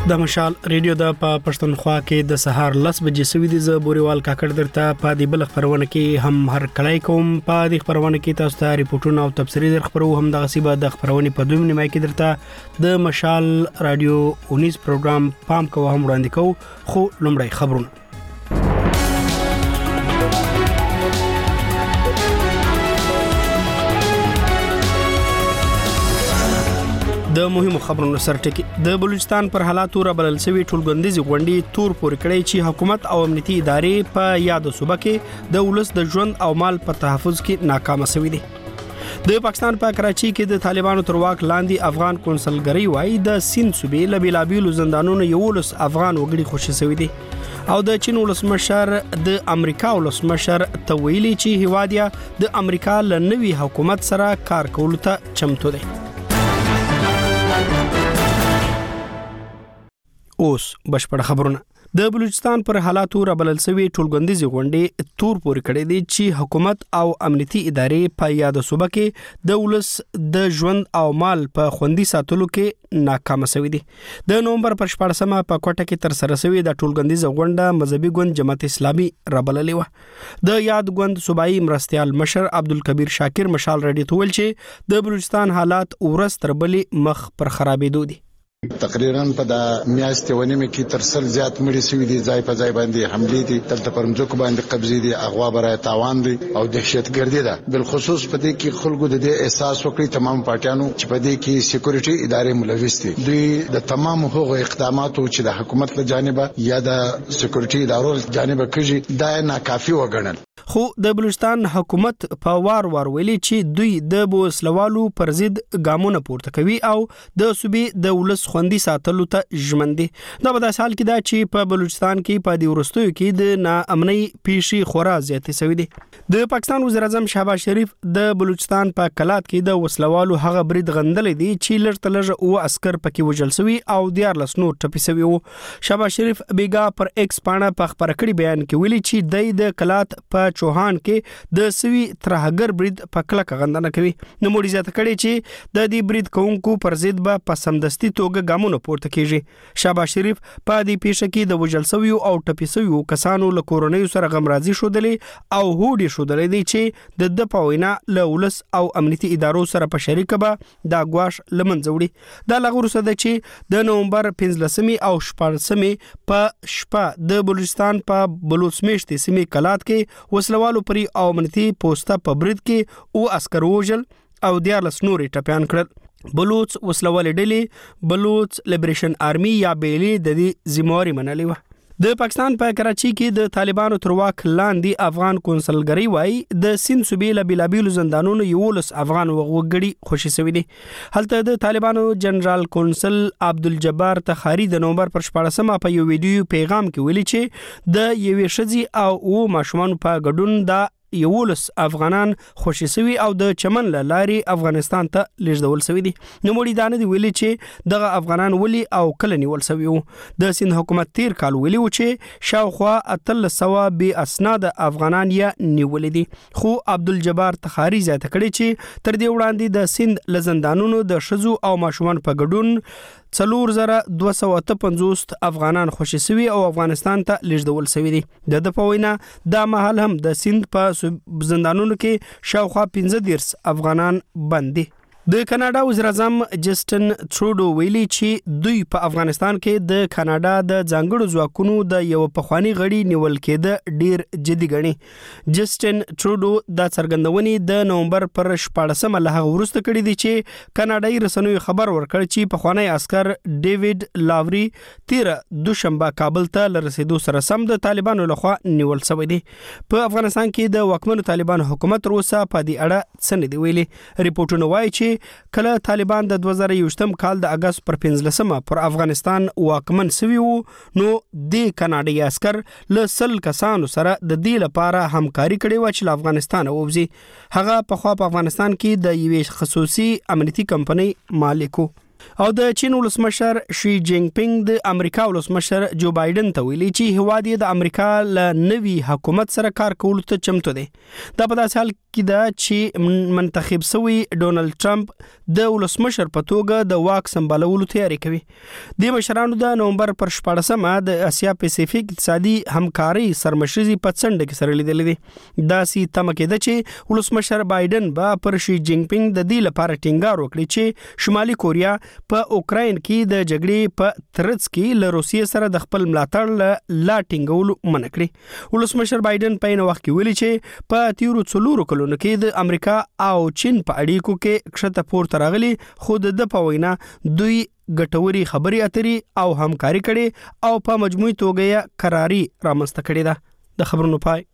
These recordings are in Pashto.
د مشال ریډیو د پښتونخوا کې د سهار 10 بجې سوي دي ز بوريوال کاکړ درته په دې بل خبرونه کې هم هر کړای کوم په دې خبرونه کې تاسو ته ریپورتونه او تفسیري در خبرو هم د غصیبه د خبرونه په دویم نیمه کې درته د مشال رادیو 19 پروګرام پام کوه هم وړاندې کوو خو لومړی خبرونه د مهمو خبرونو سرټکی د بلوچستان پر حالاتو را بلل سوي ټولګنديزي غونډي تور پورې کړی چې حکومت او امنیتي ادارې په یاد صوبه کې د ولس د ژوند او مال په تحفظ کې ناکام شوي دي. د پاکستان په کراچي کې د طالبانو تر واک لاندې افغان کونسلګری وای د سیند صوبې لبیلابیلو زندانونو یولس افغان وګړي خوشي شوي دي او د چین ولسمشر د امریکا ولسمشر تویلی چې هوادیا د امریکا لنوي حکومت سره کار کول ته چمتو دي. اوس بشپړ خبرونه د بلوچستان پر حالاتو را بلل سوي ټولګنديزي غونډې تور پورې کړې دي چې حکومت او امنیتي ادارې په یاد صوبه کې د ولس د ژوند او مال په خوندي ساتلو کې ناکام شوي دي. د نومبر پر 14مه په کوټه کې تر سره شوی د ټولګنديزي غونډه مذهبي ګوند جماعت اسلامي را بللې و. د یاد ګوند صوبایي مرستيال مشر عبدالکبیر شاکر مشال رډي تول چې د بلوچستان حالات ورځ تر بلې مخ پر خرابېدو دي. تقریبا په د میاشتې ونیمه کې تر سل زیات مړي شوي دي ځای په ځای باندې حملې دي تلته پر مځکو باندې قبضې دي اغوا برای تاوان دي او دهشتګردي ده بالخصوص په دې کې خلکو د دې احساس وکړي تمام پارټیانو چې په دې کې سکیورټي ادارې ملوث دي دوی د تمام هغو اقداماتو چې د حکومت له جانبه یا د سکیورټي ادارو له جانبه کېږي دا ناکافي وګڼل. خو د بلوچستان حکومت په وار ویلي چې دوی د بوسلوالو پر ضد ګامونه پورته کوي او د صوبې د ولس خوندي ساتلو ته ژمن دي. دا په داسې حال کې دا چې په بلوچستان کې په دې ورستیو کې د ناامنۍ پیښې خورا زیاتې شوې دي. د پاکستان وزیر اعظم شهباز شریف د بلوچستان په کلات کې د وسلوالو هغه برید غندلې دي چې لږ تلږ او عسكر پکې وژل شوي او 14 نور ټپي شوي وو. شهباز شریف بیګا پر ایکس پاڼه په خبره کړي بیان کې ویلي چې د کلات په چوهان کې د سوي ترهګر برید په کلک غندنه کوي. نو موږ زیاته کړي چې د دې برید کوونکو پر ضد به په سمدستي توګه ګامونه پورته کیږي. شهباز شریف په دې پیښه کې د وژل شوي او ټپي شوي کسانو له کورنۍ سره غمرازي شودلې او هوډي شودلې دي چې د پوینا له ولس او امنیتي ادارو سره په شریکه به دا غواش لمنځه وړي. دا لغور سده چې د نومبر 15 او 14 په شپه د بلوچستان په بلوچ میشتې سیمې کلات کې وسلوالو پری او امنیتي پوسټه په برید کې او عسكر وژل او 14 نورې ټپيان کړل. بلوچ وسلوال ډلې بلوچ لیبریشن آرمي یا بیلی د دې ذمہواری منلې و. د پاکستان په کراچي کې د طالبانو تر واک لاندې افغان کونسلګری وای د سیند صوبې لبیلابیلو زندانونو یولس افغان وګړي خوشي شوي دي. هلته د طالبانو جنرال کونسل عبدالجبار تخاری د نومبر پر 14مه په یو ویډیو پیغام کې ویلي چې د یوې ښځې او ماشومان په ګډون د یولس افغانان خوشي شوي او د چمن لاري افغانستان ته لیږدول شوي دي. نو مړي دانه دی ویلي چې دغه افغانان ولي او کله نیول شوي وو. د سیند حکومت تیر کال ویلي و چې شاوخوا 300 بې اسناد افغانان یې نیول دي. خو عبدالجبار تخاری زیاته کړي چې تر دې وړاندې د سیند لزندانونو د شذو او ماشومان په ګډون 4258 افغانان خوشي شوي او افغانستان ته لیږدول شوي دي. د پوینا د محل هم د سیند په زندانونو کې شاوخوا 15 افغانان بندي. د کاناډا وزیر اعظم جسټن ترودو ویلي چې دوی په افغانستان کې د کاناډا د ځانګړو ځواکونو د یو پخوانی غړي نیول کېده ډیر جدي ګڼي. جسټن ترودو د څرګندونې د نومبر پر 14مه له وروسته کړي دي چې کاناډایي رسنیو خبر ورکړ چې پخوانی عسكر ډیوډ لاوري 13 دوشنبه کابل ته لرسېدو سره سم د طالبانو لخوا نیول شوی دی. په افغانستان کې د واکمنو طالبان حکومت روسا په دې اړه څه نه دی ویلي. ریپورتونه وایي چې کله طالبان د 2021 کال د اگست پر 15مه پر افغانستان واکمن شوي وو نو د کاناډایي عسكر له 100 کسانو سره د دې لپاره همکاري کړې و چې افغانستان ووځي. هغه په خوا په افغانستان کې د یوې خصوصي امنیتي کمپنۍ مالک وو. او د چین ولسمشر شي جینګ پینګ د امریکا ولسمشر جو بایدن ته ویلي چې هواد د امریکا له نوي حکومت سره کار کولو ته چمتو دی. دا په داسې حال کې ده چې منتخب شوی ډونالد ټرمپ د ولسمشر په توګه د واک سمبالولو تیاری کوي. د مشرانو د نومبر پر 14مه د اسیا پیسفیک اقتصادي همکاري سرمشري په څنډه کې سره لیدل دي. دا سي تمه کېده چې ولسمشر بایدن به پر شي جینګ پینګ د دې لپاره ټینګار وکړي چې شمالي کوریا په اوکراین کې د جګړې په ترڅ کې له روسیې سره د خپل ملاتړ لا ټینګولو منع کړی. ولسمشر بایدن په نو وخت کې ویلي چې په تیرو 4 کلونو کې د امریکا او چین په اړیکو کې کښته پورته راغلي، خو د په وینا دوی ګټوري خبري اتري او همکاري کړي او په مجموعي توګه یې قراري رامنځته کړې ده. د خبرونو پای.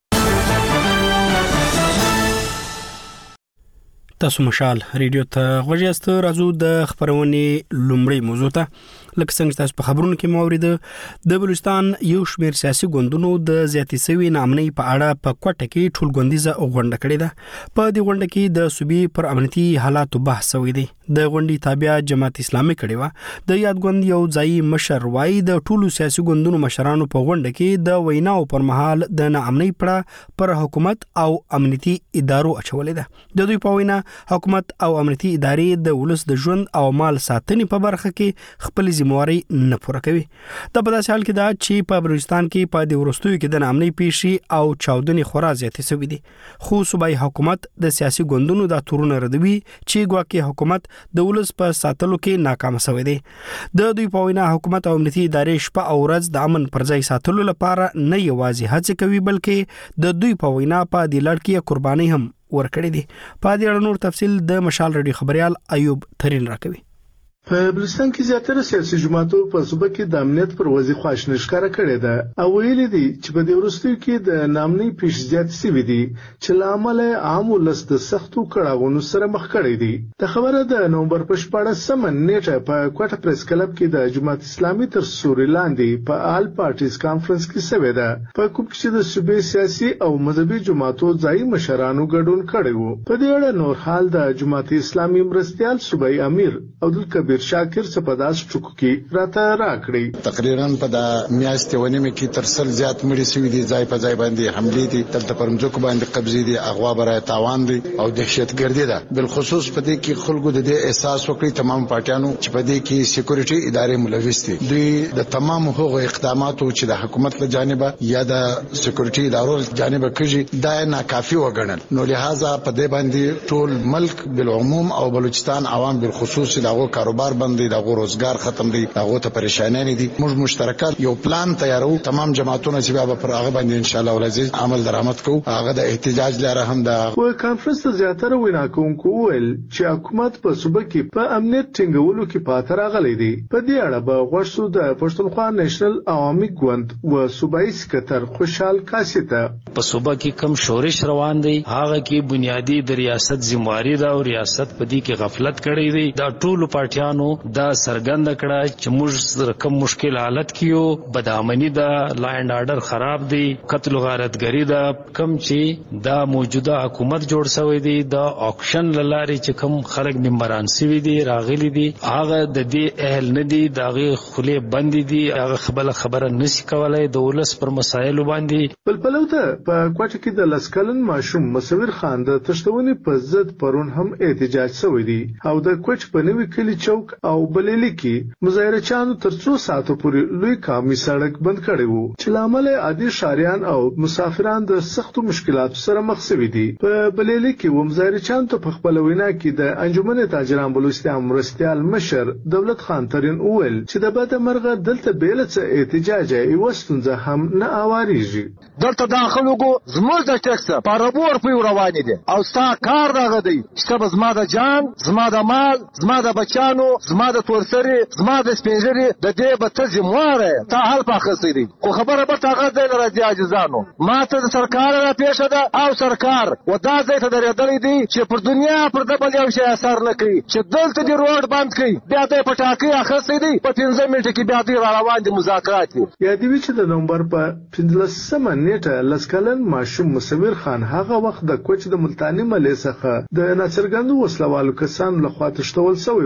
تاسو مشال ریډیو ته غوښیاست. راځو د خبرونې لومړی موضوع ته. لکه څنګه تاسو په خبرونو کې مورید د بلوچستان یو شمېر سیاسي ګوندونو د زیاتې سوي نامنۍ په اړه په کوټه کې ټولګوندیزه غونډه کړې ده. په دې غونډه کې د صوبې پر امنیتي حالاتو بحث شوی دی. د غونډې تابع جماعت اسلامي کړي و. د یاد ګوند یو ځای مشر وایي د ټولو سیاسي ګوندونو مشرانو په غونډه کې د ویناو پر مهال د نامنۍ پړه پر حکومت او امنیتي ادارو اچولې ده. د دوی په وینا حکومت او امنیتي ادارې د ولس د ژوند او مال ساتنې په برخه کې خپل ذمہواری نه پوره کوي. دا په داسې حال کې ده چې په بلوچستان کې په دې وروستیو کې د نامنۍ پیښې او چاودنې خورا زیاتې شوې دي. خو صوبایي حکومت د سیاسي ګوندونو د تورونه ردوي چې ګواکې حکومت د ولس په ساتلو کې ناکام شوی دی. د دوی په وینا حکومت او امنیتي ادارې شپه او ورځ د امن پر ځای ساتلو لپاره نه یوازې هڅې کوي بلکې د دوی په وینا په دې لړ کې قرباني هم ورکړې دي. په دې اړه نور تفصیل د مشال رادیو خبريال ایوب ترين راکوي. په بلوچستان کې زیاتره سیاسي جماعتو په صوبه کې د امنیت پر وضعیت خواشیني ښکاره کړې ده او ویلي دي چې په دې وروستیو کې د نامنۍ پیښې زیاتې شوې دي چې له امله عام ولس د سختو کړاوونو سره مخ کړي دي. د خبره د نومبر په 14مه نیټه په کوټه پریس کلب کې د جماعت اسلامي تر سوري لاندې په آل پارټیز کانفرنس کې شوې ده، په کوم کې د صوبې سیاسي او مذهبي جماعتو ځایي مشرانو ګډون کړی وو. په دې اړه نور حال د جماعت اسلامي مرستيال صوبایي امیر عبدالکبیر شاکر سپداس ټکو کې راته راکړي. تقریبا په د میاشتې ونیمه کې تر سل زیات مړي شوي دي، ځای په ځای باندې حملې دي، دلته پر مځکو باندې قبضې دي، اغوا برای تاوان دي او دهشتګردي ده. بالخصوص په دې کې خلکو د دې احساس وکړي تمام پارټیانو چې په دې کې سکیورټي ادارې ملوث دي. دوی د تمام هغو اقداماتو چې د حکومت له جانبه یا د سکیورټي ادارو له جانبه کېږي دا ناکافي وګڼل. نو لہذا په دې باندې ټول ملک بالعموم او بلوچستان عوام بالخصوص دغه کاروبار باندې دغه روزګار ختم دي، دغه ته پریشانې دي. موږ مشترکات یو پلان تیارو، تمام جماعتونو چې بیا پر هغه باندې ان شاء الله ولعزیز عمل درآمد کوو. هغه د احتجاج لاره هم د کانفرنس ته زیاتره وینا کوونکو ویل چې حکومت په صوبه کې په امنیت ټینګولو کې پاتې راغلی دی. په دې اړه به غوښتو د پښتونخوا نېشنل عوامي ګوند و صوبایي سکتر خوشحال کاسي ته په صوبه کې کم شورش روان دی، هغه کې بنیادی د ریاست ذمہواری ده او ریاست په دې کې غفلت کړی دی. دا ټول پارټیانو دا سرګند کړه چې موږ کم مشکل حالت کیو، بدامنی دا لا اینڈ آرډر خراب دی، قتل غارتګری دا کم چې دا موجوده حکومت جوړ شوی دی، دا اکشن لاري چې کم خلک ممبران سوي دي راغلي دي، هغه د دې اهل نه دي، داغه خله بند دي، هغه خبره نشي کولای د ولس پر مسایل باندې. بلپلوته په کوټه کې د لسکلن ماشوم مصور خان د تشتونی په ضد پرون هم احتجاج شوی دی او د کوټ په نوې کلی چوک او بلېلی کې مظاهره چانو تر 3 ساعتو پورې لوی کامي سړک بند کړی وو چې لامل عادي شاریان او مسافران د سختو مشکلاتو سره مخ شوي دي. په بلېلی کې مظاهره چانو ته په خپل وینا کې د انجمن تاجران بلوچستان مرستيال مشر دولت خان ترين اول چې د بده مرغه دلته بیلڅ احتجاج ای وستونځه هم نه اواریږي. دلته داخلوګو زموږ د ټیکس پارابور په روان دي او ستا کار راغی دی چې زما د جان، زما د مال، زما د بچانو، زما د تورسري، زما د سپینځري د دې به ته ذمہواره تا حل پاخستی دی. خو خبره به تاغه ځای نه راځي عاجزانو. ما ته د سرکار را پیښه ده او سرکار و دا ځای ته درېدلی دی چې پر دنیا پر د بل یو شی اثر نه کوي چې دلته دی روډ بند کوي، بیا د پټاکی اخستی دی په 15 منټه کې بیا دی روان دي مذاکرات. یا دی چې د نومبر په 15مه نیټه لسکلن ماشوم مصور خان هغه وخت د کوچ د ملتانی ملي څخه د ناصرګندو وسلوالو کسان له خوا تشتول شوی وو. کله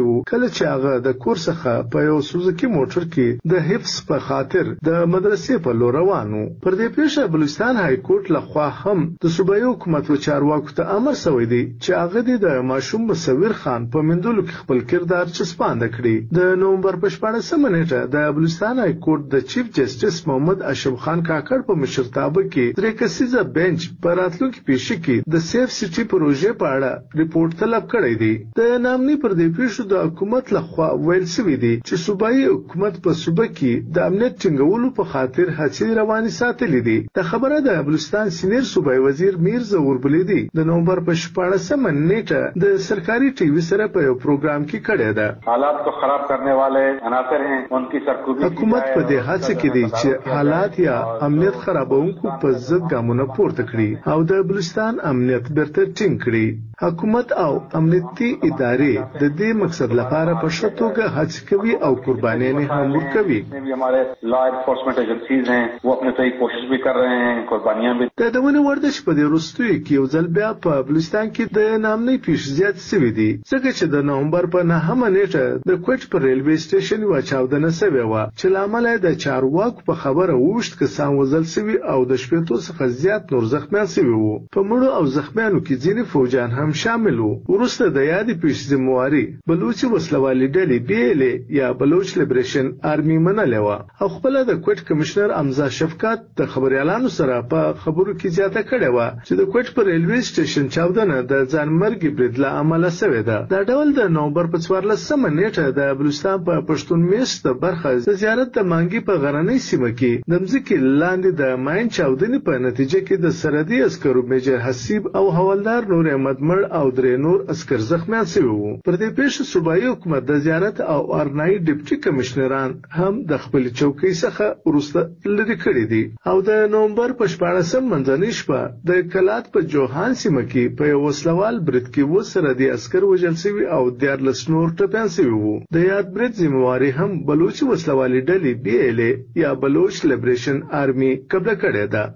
چې هغه د کور څخه په یو سوزوکی موټر کې د حفظ په خاطر د مدرسې په لور روانو. پر دې پیښه بلوچستان های کورټ لخوا هم د صوبایي حکومت و چارواکو ته امر شوی دی چې هغه د ماشوم مصور خان په مندلو کې خپل کردار چسپاند کړي. د نومبر په 14 نیټه د بلوچستان های کورټ د چیف جسټس محمد اشرف خان کاکړ په مشرتابه کې درې کسیزه بنچ په راتلونکي پیښه کې د سیف سټي پروژې په اړه ریپورت طلب کړی دی. د نامني پر دې پیښو د حکومت لخوا ویل شوی دی چې صوبایي حکومت په صوبه کې د امنیت ټینګولو په خاطر هڅې روانې ساتلې دي. د خبره د بلوچستان سینیر صوبایي وزیر میر ظهور بلیدي د نومبر په 14 نیټه د سرکاري ټي وي سره په یو پروګرام کې کړی ده. حالات کو خراب کرنے والے عناصر ہیں انکی سرکوبی. حکومت په دې هڅه کې دی چې حالات یا امنیت خرابونکو په ضد ګامونه پورته کړي او د بلوچستان امنیت برته ټینګ کړي. حکومت او امنیتي ادارې د دې مقصد لپاره په ښه توګه هڅې کوي او قربانیاں هم ورکوي. हमारे law enforcement agencies हैं वो अपने तय कोशिश भी कर रहे हैं قربانیاں भी. د دونه ورزش په دې وروستیو کې یو ځل بیا په بلوچستان کې د نامنۍ پیښې زیات شوي دي ځکه چې د نومبر په 9 نیټه د کوټ پر ریلوی سټیشن یوه چاودنه شوې وه چې له امله د چارواکو په خبره اوږد کسان وژل شوي او د 80 څخه زیات نور زخمیان شوي وو. په مړو او زخمیانو کې ځینې فوجیان هم شامل وو. وروسته د یادې پیښې ذمهواري بلوچي وسلوالې ډلې BLA یا بلوچ لیبریشن آرمي منلې وه او خپله د کوټ کمشنر امزا شفقت د خبريالانو سره په خبرو کې زیاته کړې وه چې د کوټ پر ریلوی سټیشن چاودنه د ځانمرګي برید له امله شوې ده. دا ډول د نومبر په 14 نیټه د بلوچستان په پښتون میشت برخه د زیارت د مانګي په غرنۍ سیمه کې د مځکې لاندې د ماین چاودنې په نتیجه کې د سرحدي عسکرو میجر حسیب او حوالدار نور احمد مړ او درې نور عسکر زخمیان شوي وو. پر دې پیښه صوبایي حکومت د زیارت او ارنایي ډیپټي کمشنران هم د خپل چوکۍ څخه وروسته لرې کړي دي او د نومبر په 14 منځنۍ شپه د کلات په جوهان سیمه کې په یو وسلوال برید کې و سرحدي عسکر وژل شوي او 14 نور ټپیان شوي وو. د یاد برید ذمہواري هم بلوچي وسلوالې ډلې BLA یا بلوچ لیبریشن آرمي قبله کړې ده.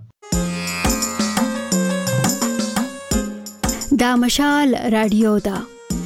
دا مشال رادیو ده.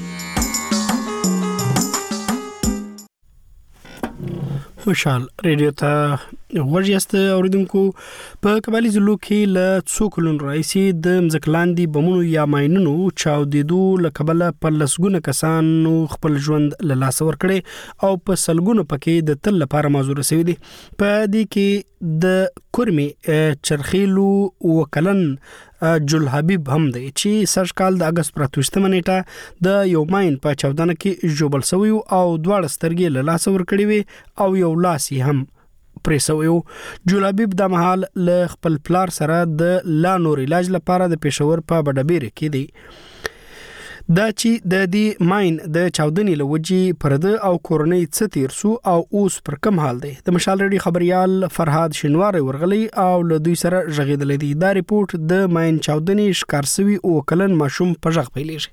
مشال ریډیو ته غوږ یاست اوریدونکو. په قبایلی ضلعو کې له څو کلونو راهیسې د مځکلاندې بمونو یا ماینونو چاودېدو له کبله په لسګونه کسانو خپل ژوند له لاسه ورکړی او په سلګونو پکې د تل لپاره معذوره شوي دي. په دې کې د کورمې چرخیلو وکلن جل حبیب هم دی چې سږ کال د اگست 28 نیټه د یو ماین په چاودنه کې ژوبل شوی او دواړه سترګې له لاسه ورکړې وي او یو لاس یې هم پرې شوی و. جل حبیب د مهال له خپل پلار سره د لا نور علاج لپاره د پېښور په بډبیر کې دی. دا چې د دې ماین د چاودنې له وجې پرده او کورنۍ څه تیر سو او اوس پر کم حال دی. د مشال ریډیو خبريال فرهاد شینواری ورغلی او له دوی سره ژغېدلی دی. دا ریپورت د ماین چاودنې ښکار سوي او کلن ماشوم په غږ پیلېږي.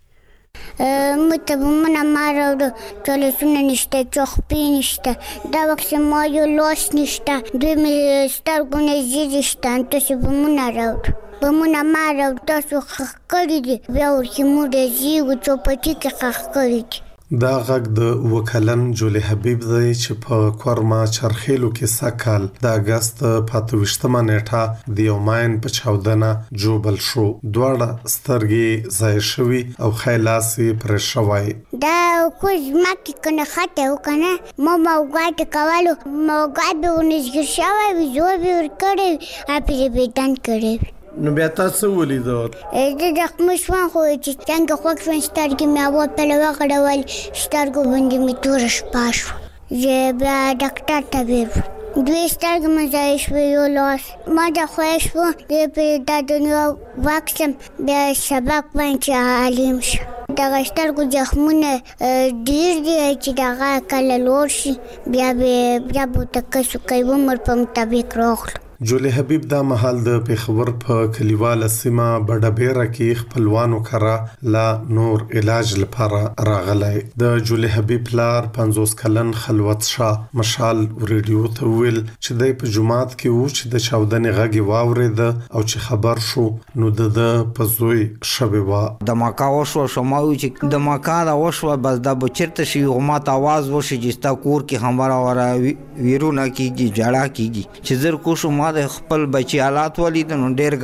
متبمونه ما راوړو ټولیتونه نشته چوخپې نشته دا وخت ما یو لاس نشته دوی مې سترګونه زیږې شته تاسې بمونه راوړو بمونه ما راوړو تاسو ښخ کړي دي بیا ورکې موږ زیږو چوپټي کې ښخ کړي دي. دا غږ د وکلن جولي حبیب دی چې په کورما چرخیلو کې سکل د اگست 28 نیټه د یو ماین په چاودنه جوبل شو. دواړه سترګې ځای شوي او خیلاسي پر شوی. دا کوز مکه کنه خاطه وکنه ما موګات کولو موګات به ونځګر شوی وي زور به ور کړی اپی بیتان کړی. نو بیا تاسو ولیدل؟ د خمشوان خو چې څنګه خوښ شوم سترګې مې اول په لوه غړول سترګو باندې مې توره شپه شوه زه بیا ډاکټر ته بیرم دوی سترګې مې ځای شوې یو لاس ما د خوښ شوه د دا دنیا واکسم بیا سبق باندې عالم شو دغه سترګو زخمونه ډېر دي چې دغه کله لوړ شي بیا به ورته کسو کوي عمر په مطابق راغلو. جولي حبیب دا مهال د پیښور په کلیواله سیمه بډبیره کې خپلوانو کرا لا نور علاج لپاره راغلی. د جولي حبیب پلار 50 کلن خلوت شاه مشال ریډیو ته ویل چې د په جمعات کې و چې د چاودنې غږی واورید او چې خبر شو نو د پزوی شوی و. د ماکا وشو شماوي چې د ماکا دا وشو بس د بچرته شي غمات आवाज وشي چې تا کور کې همرا ورا ویرونه کیږي جړه کیږي چې زر کو شو ما د خپل بچی حالات ولید نو ډیر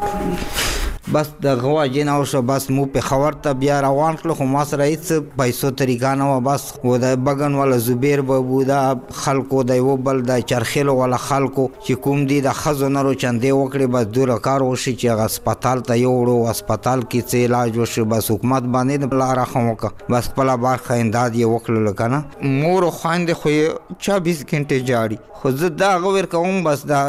گاډ بس د غوا جن او شو بس مو په خبر ته بیا روان کړو خو ما سره هیڅ پیسو طریقه نه و بس و د بغن ولا زبیر بابو دا خلکو د یو بل د چرخلو ولا خلکو چې کوم دي د خزونرو چندې وکړي بس دوره کار وشي چې هسپتال ته یوړو هسپتال کې څه علاج وشي بس حکومت باندې د بل راخموکه بس خپل بارخه انداد یې وکړل کنه مور خويند خو 24 غنټه جاری خو زه دا غوړ کوم بس دا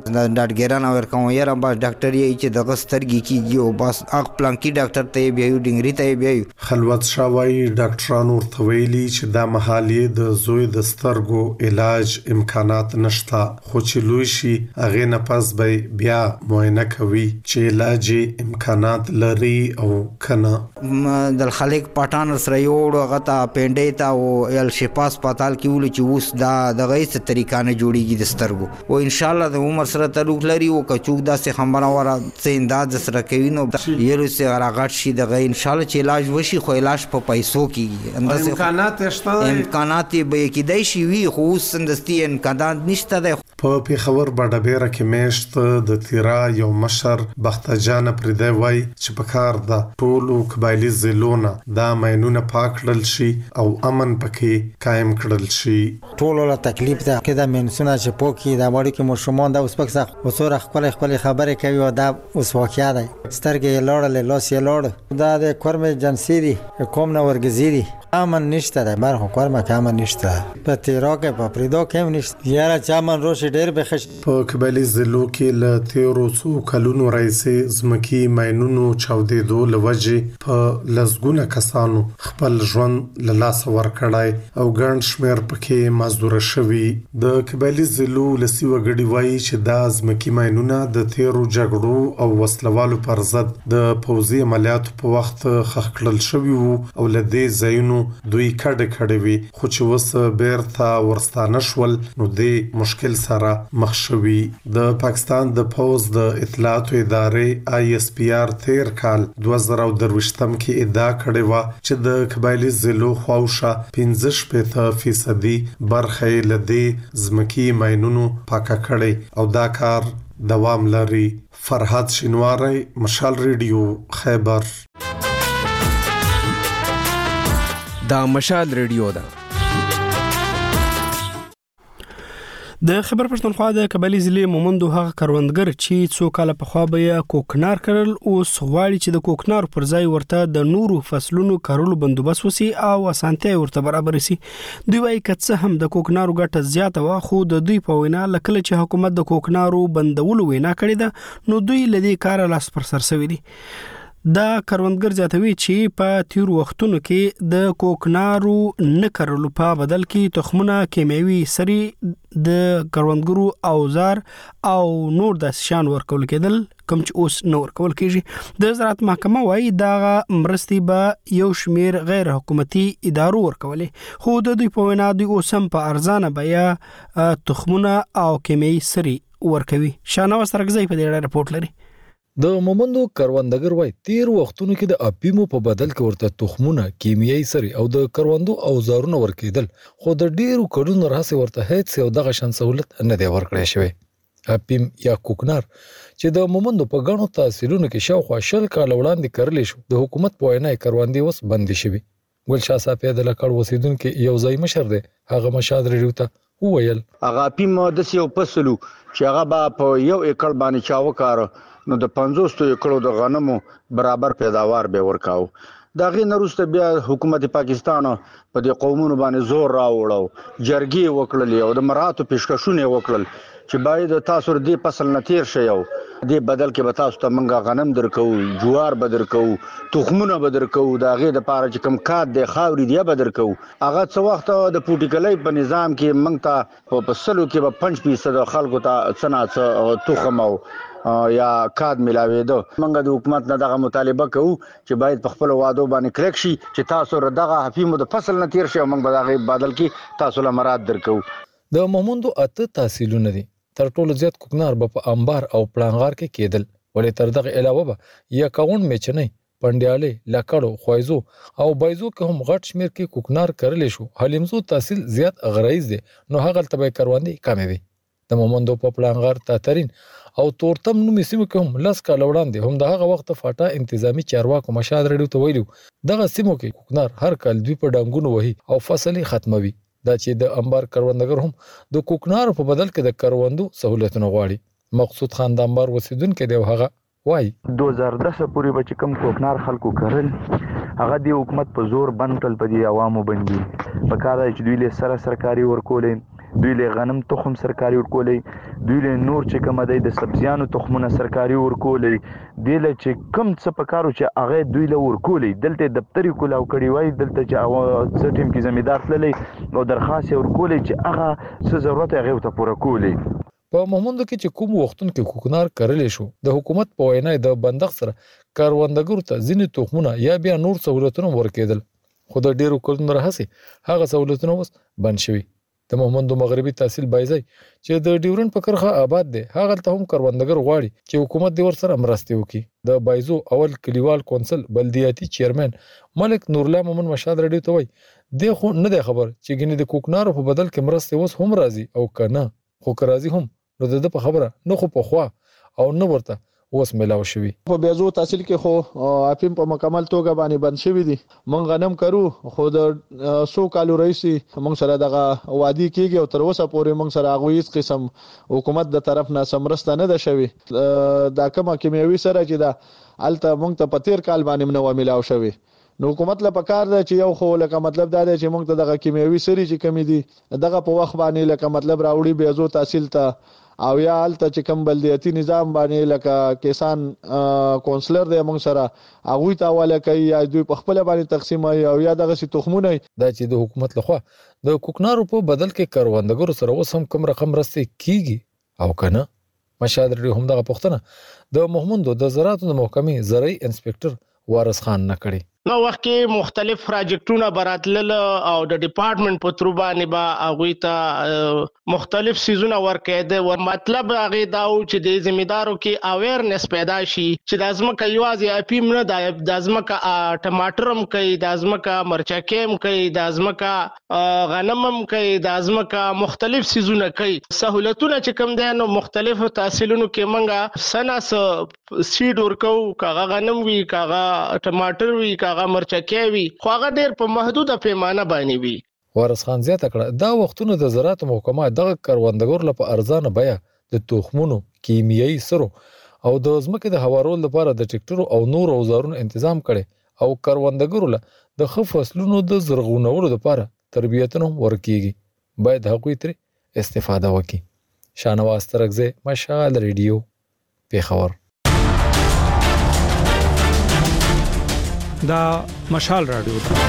ډاډګران اور کوم یاره بس ډاکټر یې چې د غسترګي کیږي او بس اغ پلانکی ډاکټر ته بیا یو ډنګری ته بیا خلوت شاوی ډاکټرانو ورته ویلي چې دا محالې د زوی د سترګو علاج امکانات نشته خو چې لوی شي هغه نه پس به بیا معاینه کوي چې علاج امکانات لري او کنه. د خلک پټان سره یو غته پنډې تا او ال شفا هسپتال کې ول چې اوس دا د غیث طریقه نه جوړیږي د سترګو او ان شاء الله د عمر سره تعلق لري او کچوک داسې خبره وره څه انداز سره کوي نو یلو سره راغټ شي د غي ان شاء الله چې علاج وشي خو علاج په پیسو کیږي اندازه امکانات شته امکانات به کېدای شي وي خو سندستي امکانات نشته ده. په پیښور بډبیره کې میشت د تیرا یو مشر بختجان پردی وای چې په کار د ټولو قبایلی زلونه دا مینونه پاکړل شي او امن پکې قائم کړل شي. ټولو له تکلیف ده کې دا منسونه چې پوکي دا وړي کې مشرومان دا اوس پکې وسوره خپل خبره کوي او دا اوس واقعیا ده سترګې لوړل لاس یې لوړ دا د کورم جنسي دي کوم نه ورګزيري امن نشته ده بر خو کورم کې امن نشته په تیرا کې په پریدو کې نشته یاره چا من روش ډېر بخښ په قبایلی زلو کې ل تیرو څو کلونو راځي زمکی ماينونو چاودېدو لوجه په لزګونه کسانو خپل ژوند له لاس ور کړای او ګڼ شمیر پکې مزدور شوي. د قبایلی زلو لسی وګړي وایي چې دا زمکی ماينونه د تیرو جګړو او وسلوالو پر ضد د پوځي عملیاتو په وخت خخ کړل شوی وو او لدې ځایونو دوی کډه وي خو چې وس بیرته ورستانه شول نو د مشکل سره مخ شوي. د پاکستان د پوز د اطلاعاتو ادارې ISPR تیر کال 2023 کې ادعا کړې و چې د قبایلی زلو خواوشه 15% برخه لدې زمکی ماينونو پاکه کړي او دا کار دوام لري. فرحات شینواری مشال ریډیو خیبر. دا مشال ریډیو ده. د خبر پښتونخوا د قبایلی ضلع مومندو هغه کروندګر چې څو کال په خوا به کوکنار کړل او سغواړي چې د کوکنار پر ځای ورته د نورو فصلونو کارولو بندوبست وسی او اسانتیا ورته برابر شي. دوی وايي کڅه هم د کوکنارو ګټه زیاته وا خو د دوی په وینا لکه چې حکومت د کوکنارو بندولو وینا کړې ده نو دوی لدی کار لاس پر سر سوي دي. دا کروندګر زیاتوي چې په تیر وختونو کې د کوکنارو نه کارولو په بدل کې تخمونه کیمیاوي سري د کروندګرو اوزار او نور د شان ورکول کېدل کوم چې اوس نو ورکول کېږي. د زراعت محکمه وايي دا مرستي به یو شمیر غیر حکومتي ادارو ورکولې خو د دوی په وینا دوی اوس هم په ارزانه بیا تخمونه او کیمیاوي سري ورکوي. شانه وسرګزی په دې رپورت لري. د مومندو کروندګر وای تیر وختونو کې د اپیمو په بدل کې ورته تخمونه کیمیاوي سري او د کروندو اوزارونه ورکېدل خو د ډیرو کډونو راځي ورته هیڅ یو دغه شان سہولت نه دی ورکړی شوی. اپیم یا کوکنار چې د مومندو په غنو تحصیلونو کې شاوخوا 10 کال وړاندې کړل شو د حکومت په وینا کروندې وس بند شوی. ګل شاه صافی د لکړ وسیدونکو یو ځای مشر دی هغه مشاد ریډیو ته وویل هغه اپیم د یو فصلو چې هغه با په یو ایکړ باندې چاو کار نو د 50 ایکړو د غنمو برابر پیداوار به ورکاو. دا غي نروسته بیا حکومت پاکستان په دې قومونو باندې زور راوړو جرګي وکړل او د مراتو پیشکشونه وکړل چې باید تاسو دې فصل نه تیر شئ او دې بدل کې به تاسو ته منګه غنم درکو، جوار به درکو، تخمونه به درکو، د هغې دپاره چې کوم کاد دی خاورې دی به درکو. هغه څه وخت د پوټیکلۍ په نظام کې موږ ته په سلو کې به 5% خلکو ته څه نه څه تخم او یا کاد ملاوېده. موږ د حکومت نه دغه مطالبه کوو چې باید په خپلو وعدو باندې کلک شي چې تاسو دغه حفیمو د فصل نه تیر شي او موږ به د هغې بدل کې تاسو له مراد درکو. د مومندو 8 تحصیلونه دي. تر ټولو زیات کوکنار به په انبار او پلانغار کې کېدل، ولې تر دغه علاوه به یا کاون میچنۍ، پنډیالې، لکړو، خوایزو او بایزو کې هم غټ شمیر کې کوکنار کرلې شو. حلیمزو تحصیل زیات غرایز دي، نو هغه تبې کروندې کمې وي. د مومندو په پلانغار تاترین او تورتم نومي سیمو کې هم لاس کا لوړاندې هم د هغه وخت فاټا انتظامی چارواکو مشاد رډیو ته ویلو دغه سیمو کې کوکنار هر کال دوی په ډنګونو وهي او فصلې ختموي. دا چې د انبار کروندګر هم د کوکنار په بدل کې د کروندو سہولتونه غواړي. مقصود خان د انبار وسیدونکو دی، هغه وای 2010 پورې به چې کم کوکنار خلکو کرل هغه د حکومت په زور بند کړل په دې عوامو باندې. په کار دی چې دوی له سره سرکاري ورکولې، دوی له غنم تخم سرکاري ورکولې، دوی له نور چې کوم دی د سبزیانو تخمونه سرکاري ورکولې، دوی له چې کم څه په کارو چې هغه دوی له ورکولې. دلته دفتري کولاو کړی وای، دلته چې څه ټیم کې زمیندار تللی او درخواست ورکولې چې هغه څه ضرورت هغه ته پوره کولې. په مومندو کې چې کوم وختونو کې کوکنار کرلې شو، د حکومت په وینا د بندښت سره کاروندګرو ته ځینې تخمونه یا بیا نور سہولتونه ورکېدل، خو د ډیرو کلونو راهیسې هغه سہولتونه اوس بند شوي. د مومندو مغربي تحصیل بایزي چې د ډیورن په کرخه آباد دی، هغه ته هم کاروندګر غواړي چې حکومت د ور سره مرسته وکړي. د بایزو اول کلیوال کونسل بلدیاتي چیرمن ملک نورالله مومن مشاد رډیو ته وایي دی خو نه دی خبر چې ګینه د کوکنارو په بدل کې مرسته اوس هم راځي او کنه، خو که راځي هم نو د په خبره نه خو په خوا او نه ورته اوس ملاو شوی. په بیازو تحصیل کې خو اپیم په مکمل توګه باندې بند شوی دي. مونږ غنم کرو خو د 100 کالو رئیسي مونږ سره دغه وادي کېږي او تر اوسه پورې مونږ سره هغه هیڅ قسم حکومت د طرف نه سمرسته نه ده شوی. دا کومه کیمیاوي سره چې دا الته مونږ ته په تیر کال باندې نه و ملاو شوی. نو حکومت له پکار ده چې یو خو لکه مطلب دا دی چې مونږ ته دغه کیمیاوي سری چې کمی دي دغه په وخت باندې لکه مطلب راوړي بیازو تحصیل ته او یا الته چې کوم بلدیاتي نظام باندې لکه کسان کونسلر دی موږ سره هغه ته حواله کوي یا دوی په خپل باندې تقسیموي او یا دغه سي تخمونه. دا چې د حکومت لخوا د کوکنارو په بدل کې کاروندګرو سره اوس هم کوم رقم رسته کیږي او کنه. مشاد لري هم دغه پښتنه د مومندو د زراعت د محکمې زرعي انسپکټر وارث خان نه کړی. نو وخت کې مختلف پروجیکټونه براتل او د ډپارټمنټ په تر باندې با هغه ته مختلف سيزونه ورکېده ور مطلب هغه داو چې د زمیندارو کې اویرنس پیدا شي چې د ازمکه یوازې اپیم نه د ازمکه ټماټرم کوي، د ازمکه مرچکیم کوي، د ازمکه غنمم کوي، د ازمکه مختلف سيزونه کوي. سہولتونه چې کوم دي نو مختلفو تحصیلونو کې منګه سناس سیډ ورکو، کاغه غنم وی، کاغه ټماټر وی، کاغه مرچکیوي، خو هغه ډېر په محدوده پیمانه باندې وي. وارث خان زیاته کړه دا وختونه د زراعت محکمه دغه کاروندګر لپاره ارزانه بیا د تخمونو، کیمیاوي سرو او د ځمکې د هوارولو لپاره د ټریکټرو او نور اوزارونو تنظیم کړي او کاروندګرو له د ښه فصلونو د زرغونولو لپاره تربیتونه ورکیږي. باید هغوی تر استفاده وکړي. شانواز ترکزی، مشال ریډیو، پیښور. دا مشال رادیو ده.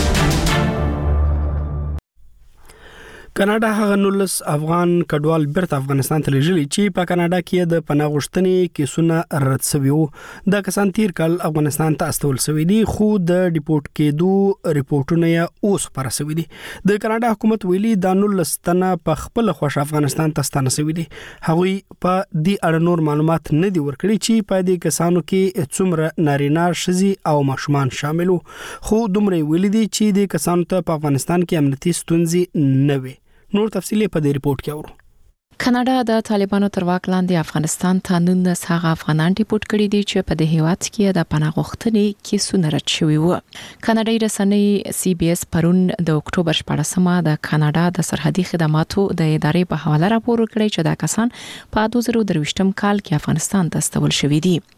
کاناډا هغه 19 افغان کډوال بیرته افغانستان ته لېږلي چې په کاناډا کې د پناه غوښتنې کیسونه رد شوي وو. د کسان تیر کال افغانستان ته استول شوي دي خو د ډیپورت کېدو ریپورتونه یې اوس خپاره شوي دي. د کاناډا حکومت ویلي دا 19 تنه په خپل خوښ افغانستان ته ستانه شوي دي. هغوی په دې اړه نور معلومات نه دي ورکړي چې په دې کسانو کې څومره نارینه، ښځې او ماشومان شامل وو، خو دومره ویلي دي چې د کسانو ته په افغانستان کې امنیتي ستونزې نه وي. نور تفصیلی په دې ریپورت کې اورو. کاناډا د طالبانو تر واک لاندې افغانستان ته 19 هغه افغانان ډیپورت کړي دي چې په دې هیواد کې د پناه غوښتنې کیسونه رد شوي وو. کاناډایي رسنۍ سی بي اس پرون د اکتوبر 14مه د کاناډا د سرحدي خدماتو د ادارې په حواله راپور ورکړی چې دا کسان په 2023م کال کې افغانستان ته استول شوي دي.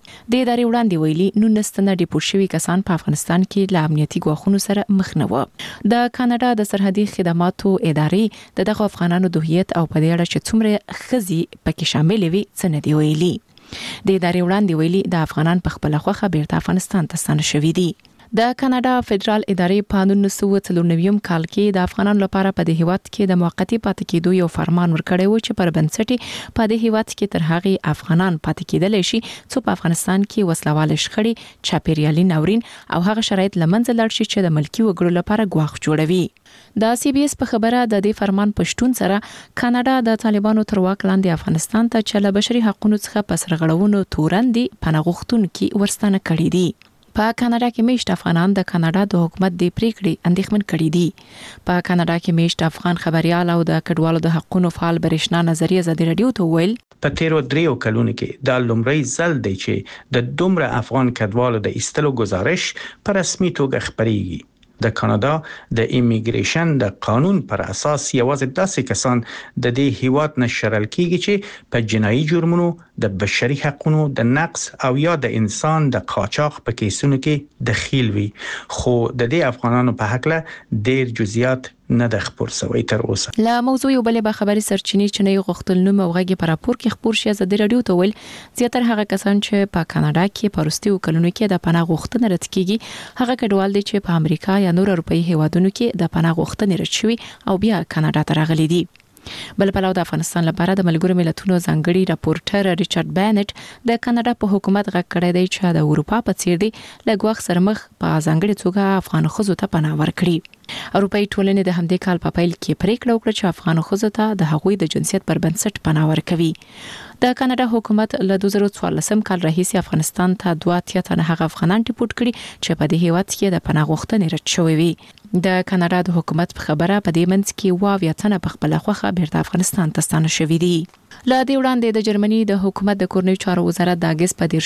د ادارې وړاندې ویلي 19 تنه ډیپورټ شوي کسان په افغانستان کې له امنیتي ګواښونو سره مخ نه و. د کاناډا د سرحدي خدماتو ادارې دغه افغانانو د هویت او په دې اړه چې څومره خزي پکې شامل وي څه نه دی ویلي. د ادارې وړاندې ویلي د افغانان په خپل خوخه بیرته افغانستان ته ستانه شوي دي. د کاناډا فدرال ادارې په 1994 کال کې د افغانانو لپاره په دې هیواد کې د موقتی پاتې کېدو یو فرمان ورکړی و چې پر بنسټ په دې هیواد کې تر هغه افغانان پاتې کېدل شي چې په افغانستان کې وسلوال شخړې، چاپیریالي ناورین او هغه شرایط لمنځه لاړ شي چې د ملکی وګړو لپاره ګواښ جوړوي. د سی بي اس په خبره د دې فرمان پښتون سره کاناډا د طالبانو تر واک لاندې افغانستان ته چله بشري حقوقو څخه پسرغړونو تورندي پناهغښتون کې ورستانه کړی دي. په کاناډا کې میشت افغانان د کاناډا د حکومت د پریکړې اندېښمن کړي دي. په کاناډا کې میشت افغان خبريال او د کډوالو د حقوقو فعال برېښنا نظریه ازادي رادیو ته ویل په تیرو 3 کلونو کې د لومړی ځل دی چې د دومره افغان کډوالو د ایستلو گزارش په رسمي توګه خبريږي. د کاناډا د ایمیګریشن د قانون پر اساس یوازې داسې کسان د دې هیواد نه شړل کیږي چې په جنایي جرمونو، د بشري حقوقو د نقض او یا د انسان د قاچاق په کیسونو کې دخیل وي. خو د دې افغانانو په حق له ډیر جزئیات نه د خبر سوي تر اوسه. لا موضوع یو بلې به خبري سرچینې چې نه غوښتل نو موغه په راپور کې خبر شي ازادي رادیو ته ویل زیاتره هغه کسان چې په کاناډا کې پرستیو کلونو کې د پناه غوښتنه رد کیږي هغه کډوال دي چې په امریکا یا نور اروپאי هیوادونو کې د پناه غوښتنې رد شوي او بیا کاناډا ته راغلي دي. بل په لور د افغانستان لپاره د ملګرو ملتونو ځانګړي راپورټر ریچارډ بانټ د کاناډا په حکومت غږ کړی دی چې د اروپا په څیر دی لګوخ سره مخ په ځانګړي توګه افغان خزو ته پناه ورکړي. اروپאי ټولنې د همدې کال په پیل کې پریکړه وکړه چې افغان خزو ته د هغوی د جنسیت پر بنسټ پناه ورکوي. د کاناډا حکومت له 2014 کال راهیسې افغانستان ته 2 تنه هغه افغانان ډیپورټ کړي چې په دې هیواد کې د پناه غوښتنې رد شوی وي. د کاناډا د حکومت په خبره په دې منځ کې 2 تنه په خپل خوخه بیرته افغانستان ته ستانه شوي دي. لا دې وړاندې د جرمني د حکومت د کورنیو چارو وزارت د اگست په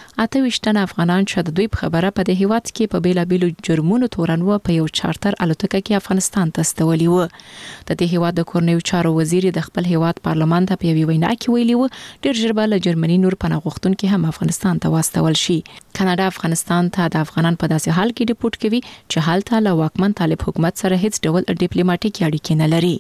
28 تنه افغانان چې د دوی په خبره په دې هیواد کې په بیلابیلو جرمونو تورنوه په یو چارټر الوتکه کې افغانستان ته استولي و. د دې هیواد د کورنیو چارو وزیر د خپل هیواد پارلمان ته په یوې وینا کې ویلي و ډیر ژر به له جرمني نور پناه غوښتونکي هم افغانستان ته واستول شي. کاناډا افغانستان ته د افغانان په داسې حال کې ډیپورټ کوي چې حالت له واکمن طالب حکومت سره هیڅ ډول ډیپلوماټیک اړیکې نه لري.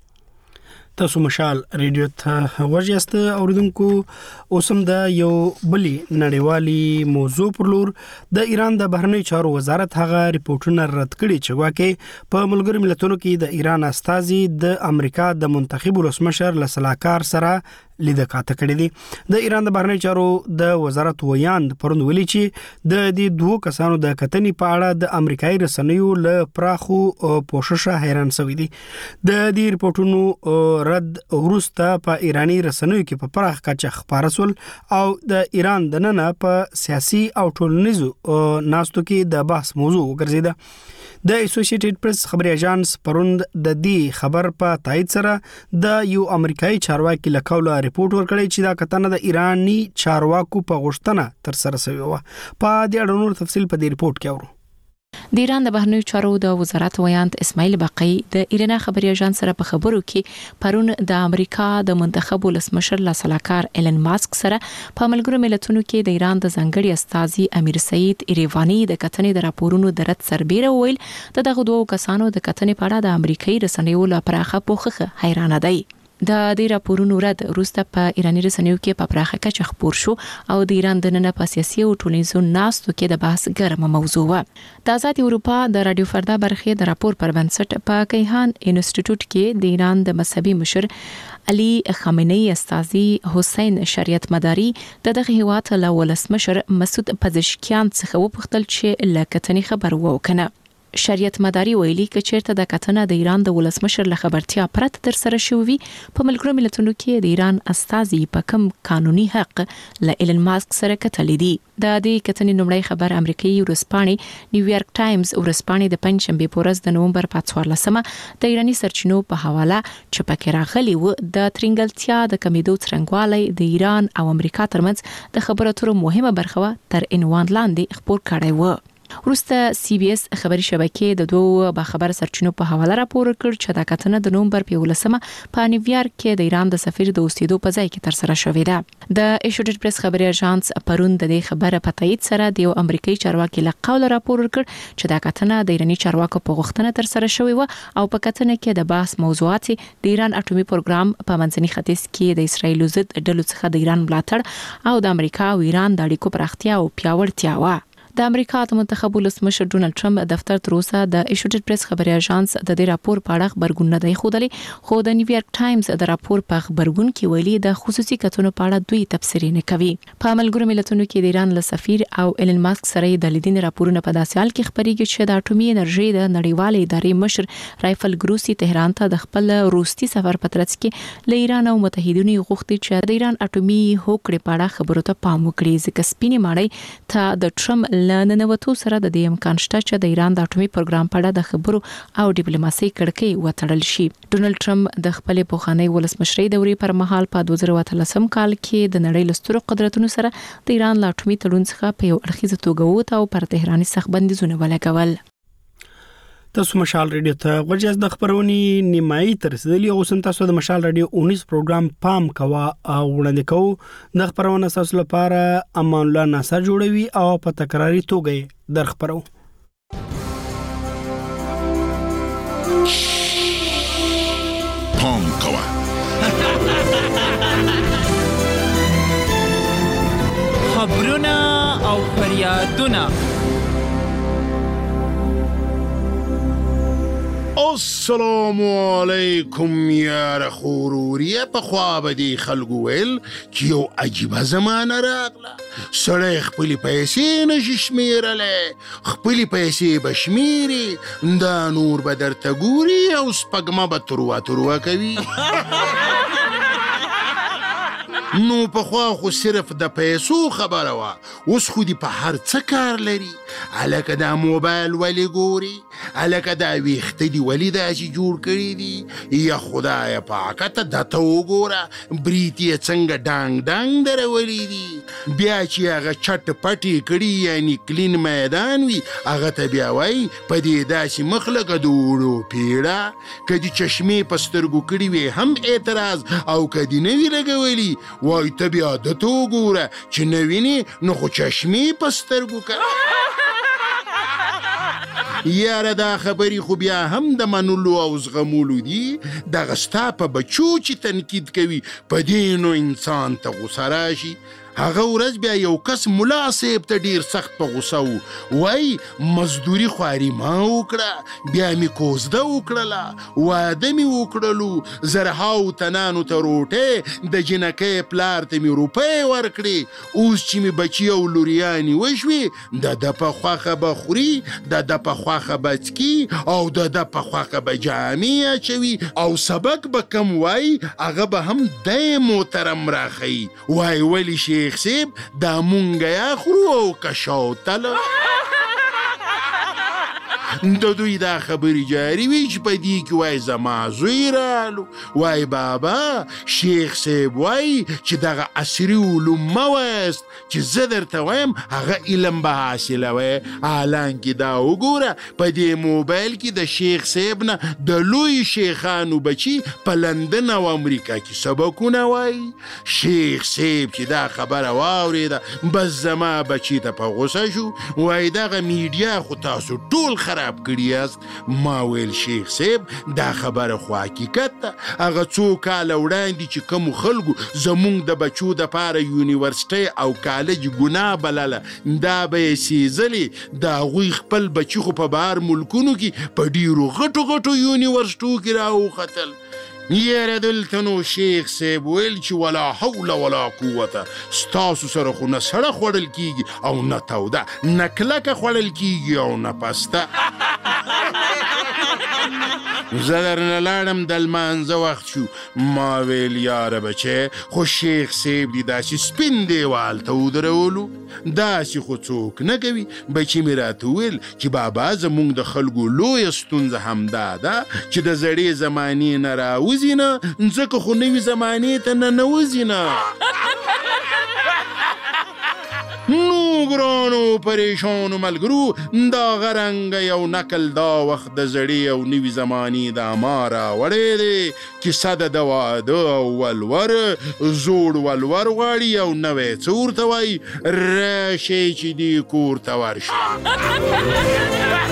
تاسو مشال ریډیو ته ورجست اوریدونکو اوسم د یو بلی نړیوالي موضوع پر لور د ایران د بهرنی چارو وزارت هغه ریپورتونه رد کړي چې واکه په ملګرو ملتونو کې د ایران استازي د امریکا د منتخب ولسمشر لسلاکار سره لیده کاته کړی دي. د ایران د بهرنی چارو د وزارت ویاند پروند ویلي چې د دې دوه کسانو د کتنې په اړه د امریکایي رسنیو له پراخو پوښښه حیران شوی دي. د دې ریپورتونو رد ورسته په ایرانی رسنیو کې په پراخ کچه خبره سول او د ایران د نن په سیاسي او ټولنیزو ناستو کې د بحث موضوع وګرځیده. د اسوسییټډ پریس خبري اژانس پروند د دې خبر په تایید سره د یو امریکایي چارواکي لکوله ریپورت ورکړی چې دا کتنه د ایرانی چارواکو په غوښتنه تر سره شوی و. په دې اړه نور تفصیل په دې ریپورت کې اورو. د ایران د بهرنیو چارو د وزارت ویاند اسماعیل باقی د ایران خبري اژانس سره په خبرو کې پرون د امریکا د منتخب ولسمشر لاسلاکار ایلن ماسک سره په ملګرو ملتونو کې د ایران د ځانګړي استازي امیر سعید ایریوانی د کتنې د راپورونو د رد سربېره ویل د دغه دوه کسانو د کتنې په اړه د امریکایي رسنیو لپاره پوښښه حیرانه دی. د دې راپورونو رد روسته په ایرانی رسنیو کې په پراخه کچه خبر شو او د ایران د نن په سیاسي او ټولنیزو ناستو کې د بحث ګرمه موضوع و. د آزاد اروپا د رادیو فردا برخه د راپور پر بنسټ په کیهان انسټیټیوټ کې د ایران د مذهبي مشر علي خامنه‌ای استازي حسین شریعت مداري دغه هیواد له ولسمشر مسعود پزشکیان څخه وپوښتل چې لکتنی خبر وکنه. شریعت مداري ویلي چې چیرته د کتنه د ایران د ولسمشر له خبرتیا پرته تر سره شوی په ملګرو ملتونو کې د ایران استازي په کم قانوني حق له ایلن ماسک سره کتلې دي. د دې کتنې نومړی خبر امریکایي ورځپاڼې نیویارک ټایمز ورځپاڼې د پنځشنبه په ورځ د نومبر په 14مه د ایرانی سرچینو په حواله چې پکې راغلي و د ترنګلتیا د کمیدو څرنګوالی د ایران او امریکا ترمنځ د خبرو اترو مهمه برخه تر عنوان لاندې خبر کړی و. وروسته سی بي اس خبري شبکې د دوه باخبر سرچینو په حواله راپور کړ چې دا کتنه د نومبر په 11مه په نیویارک کې د ایران د سفیر د اوسېدو په ځای کې تر سره شوې ده. د ایشوډیټ پریس خبري اژانس پرون د دې خبره په تایید سره د یو امریکایي چارواکي له قوله راپور ورکړ چې دا کتنه د ایراني چارواکو په غوښتنه تر سره شوې و او په کتنه کې د بحث موضوعات د ایران اټومي پروګرام په منځني ختیځ کې د اسرایل ضد ډلو څخه د ایران ملاتړ او د امریکا او ایران د اړیکو پراختیا او پیاوړتیا و. د امریکا د منتخب ولسمشر ډونالد ټرمپ دفتر تر اوسه د ایشوډیټ پریس خبري اژانس د دې راپور په اړه خبرګون نه دی خوده، خو د نیویارک ټایمز د راپور په خبرګون کې ویلي د خصوصي کتنو په اړه دوی تبصرې نه کوي. په ملګرو ملتونو کې د ایران له سفیر او ایلن ماسک سره د لیدنې راپورونه په داسې حال کې خبريږي چې د اټومي انرژي د نړیوال ادارې مشر رایفل ګروسی تهران ته د خپل روسي سفر په ترڅ کې له ایران او متحدینو غوښتي چې د ایران اټومي هوکړې په اړه خبرو ته پام وکړي، ځکه سپینې ماړی ته د ټرمپ لننوتو سره د دې امکان شته چې د ایران د اټومي پروګرام په اړه د خبرو او ډیپلوماسي کړکۍ وتړل شي. ډونالد ټرمپ د خپل پوخاني ولسمشرۍ دورې پر مهال په 2013 کال کې د نړۍ لسترو قدرتونو سره د ایران له اټومي تړون څخه په یو اړخیزه توګه ووت او پر تهراني سخت بندیزونه ولګول. تاسو مشال ریډیو ته غوږیاست د خبرونې نیمایي تر رسیدلی او سم تاسو د مشال ریډیو 19 پروګرام پام کوا او وړاندې کوو د خبرونه تاسو لپاره امان الله ناصر جوړوي او په تکراری توګه در خبرو. پام کوا خبرونه او فریادونه. السلام علیکم یار خوروریه په خوابدي خلکو ویل چې یو عجیبه زمانه راغله، سړی خپلې پیسې نشي شمیرلی، خپلې پیسې به شمیري، دا نور به درته ګوري او سپږمه به تروه کوي. نو پخوا خو صرف د پیسو خبره وه، اوس خو دې په هر څه کار لري. هلکه دا موبایل ولې ګوري، هلکه دا ویښته دي ولې داسې جوړ کړي دي، یا خدایه پاکه ته دته وګوره برېت یې څنګه ډانګ درولي دي. بیا چې هغه چټ پټې کړي یعنی کلین میدان وي، هغه ته بیا وایي په دې داسې مخ لکه د اوړو پیړه. که دې چشمې په سترګو کړي وي هم اعتراض، او که دې نه وي لګولي وای ته بیا دته وګوره چې نه وینې نو خو چشمې په سترګو کوي. یاره دا خبرې خو بیا هم د منلو او زغمولو دي، دغه ستا په بچو چې تنقید کوي په دې نو انسان ته غوسه راشي. هغه ورځ بیا یو کس ملا صاحب ته ډیر سخت په غوسه و، وای مزدوري خواري ما وکړه، بیا می کوزده وکړله، واده می وکړلو، زرهاو تنانو ته روټې د جنکۍ پلار ته می روپۍ ورکړې، اوس چې می بچي او لوریانې وشوي د ده په خوښه به خوري، د ده په خوښه به څکي او د ده په خوښه به جامې اچوي او سبق به کم وای هغه به هم دی محترم راښیي. وای ولی شیخ صاحب دا مونږه یا خورو او کشوتله. د دوی دا خبرې جاری وي چې په دې کې وای زما زوی رالو، وای بابا شیخ صاحب وای چې دغه عصري علوم مه وایست، چې زه درته وایم هغه علم به حاصلوئ. حالانکې دا وګوره په دې موبایل کې د شیخ صاحب نه د لوی شیخانو بچي په لندن او امریکا کې سبقونه وای. شیخ صاحب چې دا خبره واورېده بس زما بچي ته په غوسه شو، وای دغه میډیا خو تاسو ټول خراب کړی یاست. ما ویل شیخ صاحب دا خبره خو حقیقت ده، هغه څو کاله وړاندې چې کوم خلکو زمونږ د بچو د پاره یونیورسټۍ او کالج ګناه بلله، دا به یې سیزلې، د هغوی خپل بچي خو په بهر ملکونو کې په ډیرو غټو یونیورسټو کې راوختل. یاره دلته نو شیخ صاحب ویل چې ولا حول ولا قوته، ستاسو سره خو نه سړه خوړل کیږي او نه توده، نه کلکه خوړل کیږي او نه پسته. زه درنه لاړم د لمانځه وخت شو، ما ویل یاره بچې خو شیخ صاحب دې داسې سپین دیوال ته ودرولو، داسې خو څوک نه کوي. بچي مې راته وویل چې بابا زمونږ د خلکو لویه ستونزه همدا ده چې د زړې زمانې نه راوځي نه، ځکه خو نوي زمانې ته نه نوځي نه. نو ګرانو پریشانو ملګرو دا غرنګ یو نکل دا وخت د زړې او نوي زمانې د اماره وړې دی کیسه د واده او ولور زوړ ولور غواړي او نوی څه ورته وایي راشئ چې دې کور ته ورشي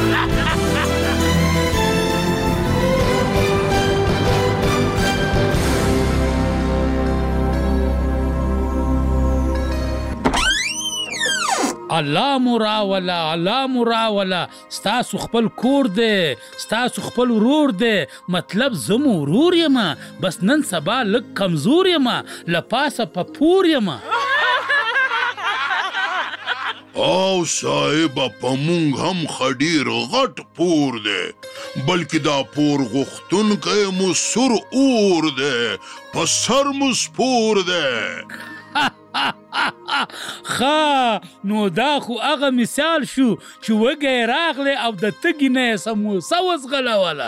الله مراوله الله مراوله ستاسو خپل کور دی ستاسو خپل ورور دی مطلب زمو ورور یم بس نن سبا لږ کمزور یم لپاسه په پور یم او صاحبه په مونږ هم ښه ډېر غټ پور دی بلکې دا پور غوښتونکی مو سور اور دی په سر مو سپور دی نو دا خو هغه مثال شو چې وږی راغلی او د تږي نه یې سموسه وزغلوله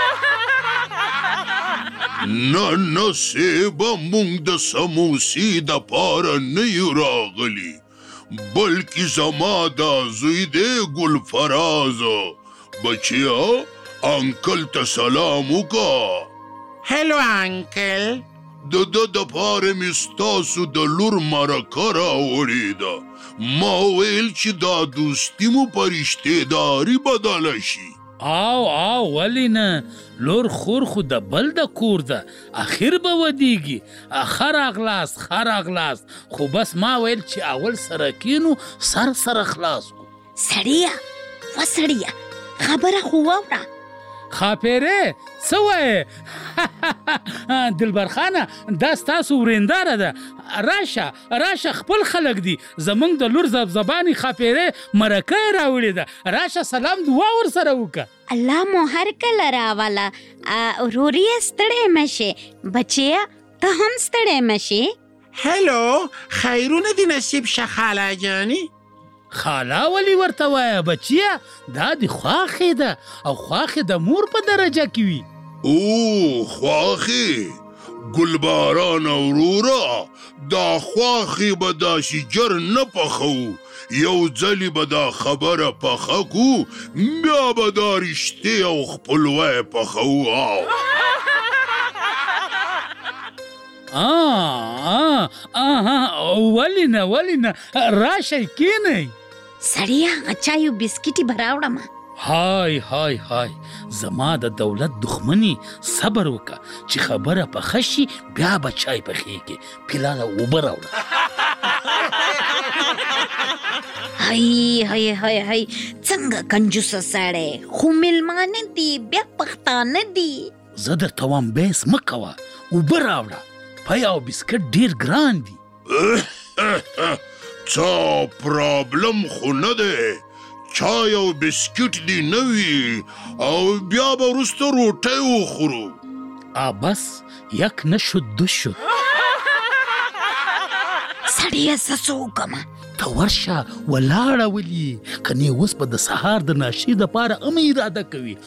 نه صیبه مونږ د سموسې دپاره نه یو راغلي بلکې زما دا زوی دی ګلفراز بچیا انکل ته سلام وکړه هلو انکل د ده دپاره مې ستاسو د لور مرکه راوړې ده ما ویل چې دا دوستي مو په رشتهداري بدله شي او ولې نه لور خور خو د بل د کور ده اخر به ودیږي ښه راغلاست ښه راغلاست خو بس ما ویل چې اول سره کینو سره خلاص کو سړیه و سړیه خبره خو واوره خاپیره څه وایې دلبر خانه دا ستاسو ورېنداره ده راشه خپل خلک دي زمونږ د لور زبانې خاپیره مرکه یې راوړې ده راشه سلام دعا ورسره وکړه الله مو هر کله راوله ورور یې ستړی مشې بچیه ته هم ستړی مشې هلو خیرونه دې نصیب شه خاله جانې خاله ولی ورته وایه بچیه دا د خواښې ده او خواښې د مور په درجه کې وي او خواښې ګلباران وروره دا خواښې به داسې جر نه پخو یو ځلې به دا خبره پخه کو بیا به دا رشتې او خپلوۍ پخو ولې نه راشئ کینئ سړیه چایو بسکټي به راوړم های زما د دولت دښمني صبر وکړه چې خبره پخه شي بیا به چای پخېږي پیلاله اوبه راوړه هی څنګه کنجوسه سړی خو میلمانه دي بیا پښتانه دي زه درته وایم بیس مه کوه اوبه راوړه پای او بسکټ ډېر ګران دي څه پرابلم خو نه دی چای او بسکټ دی نه وي او بیا به وروسته روټۍ وخورو بس یک نشد دو شد سړیه زه څه وکړمه ته ورشه ولاړه ولي کنې اوس به د سهار د ناشې دپاره هم اراده کوي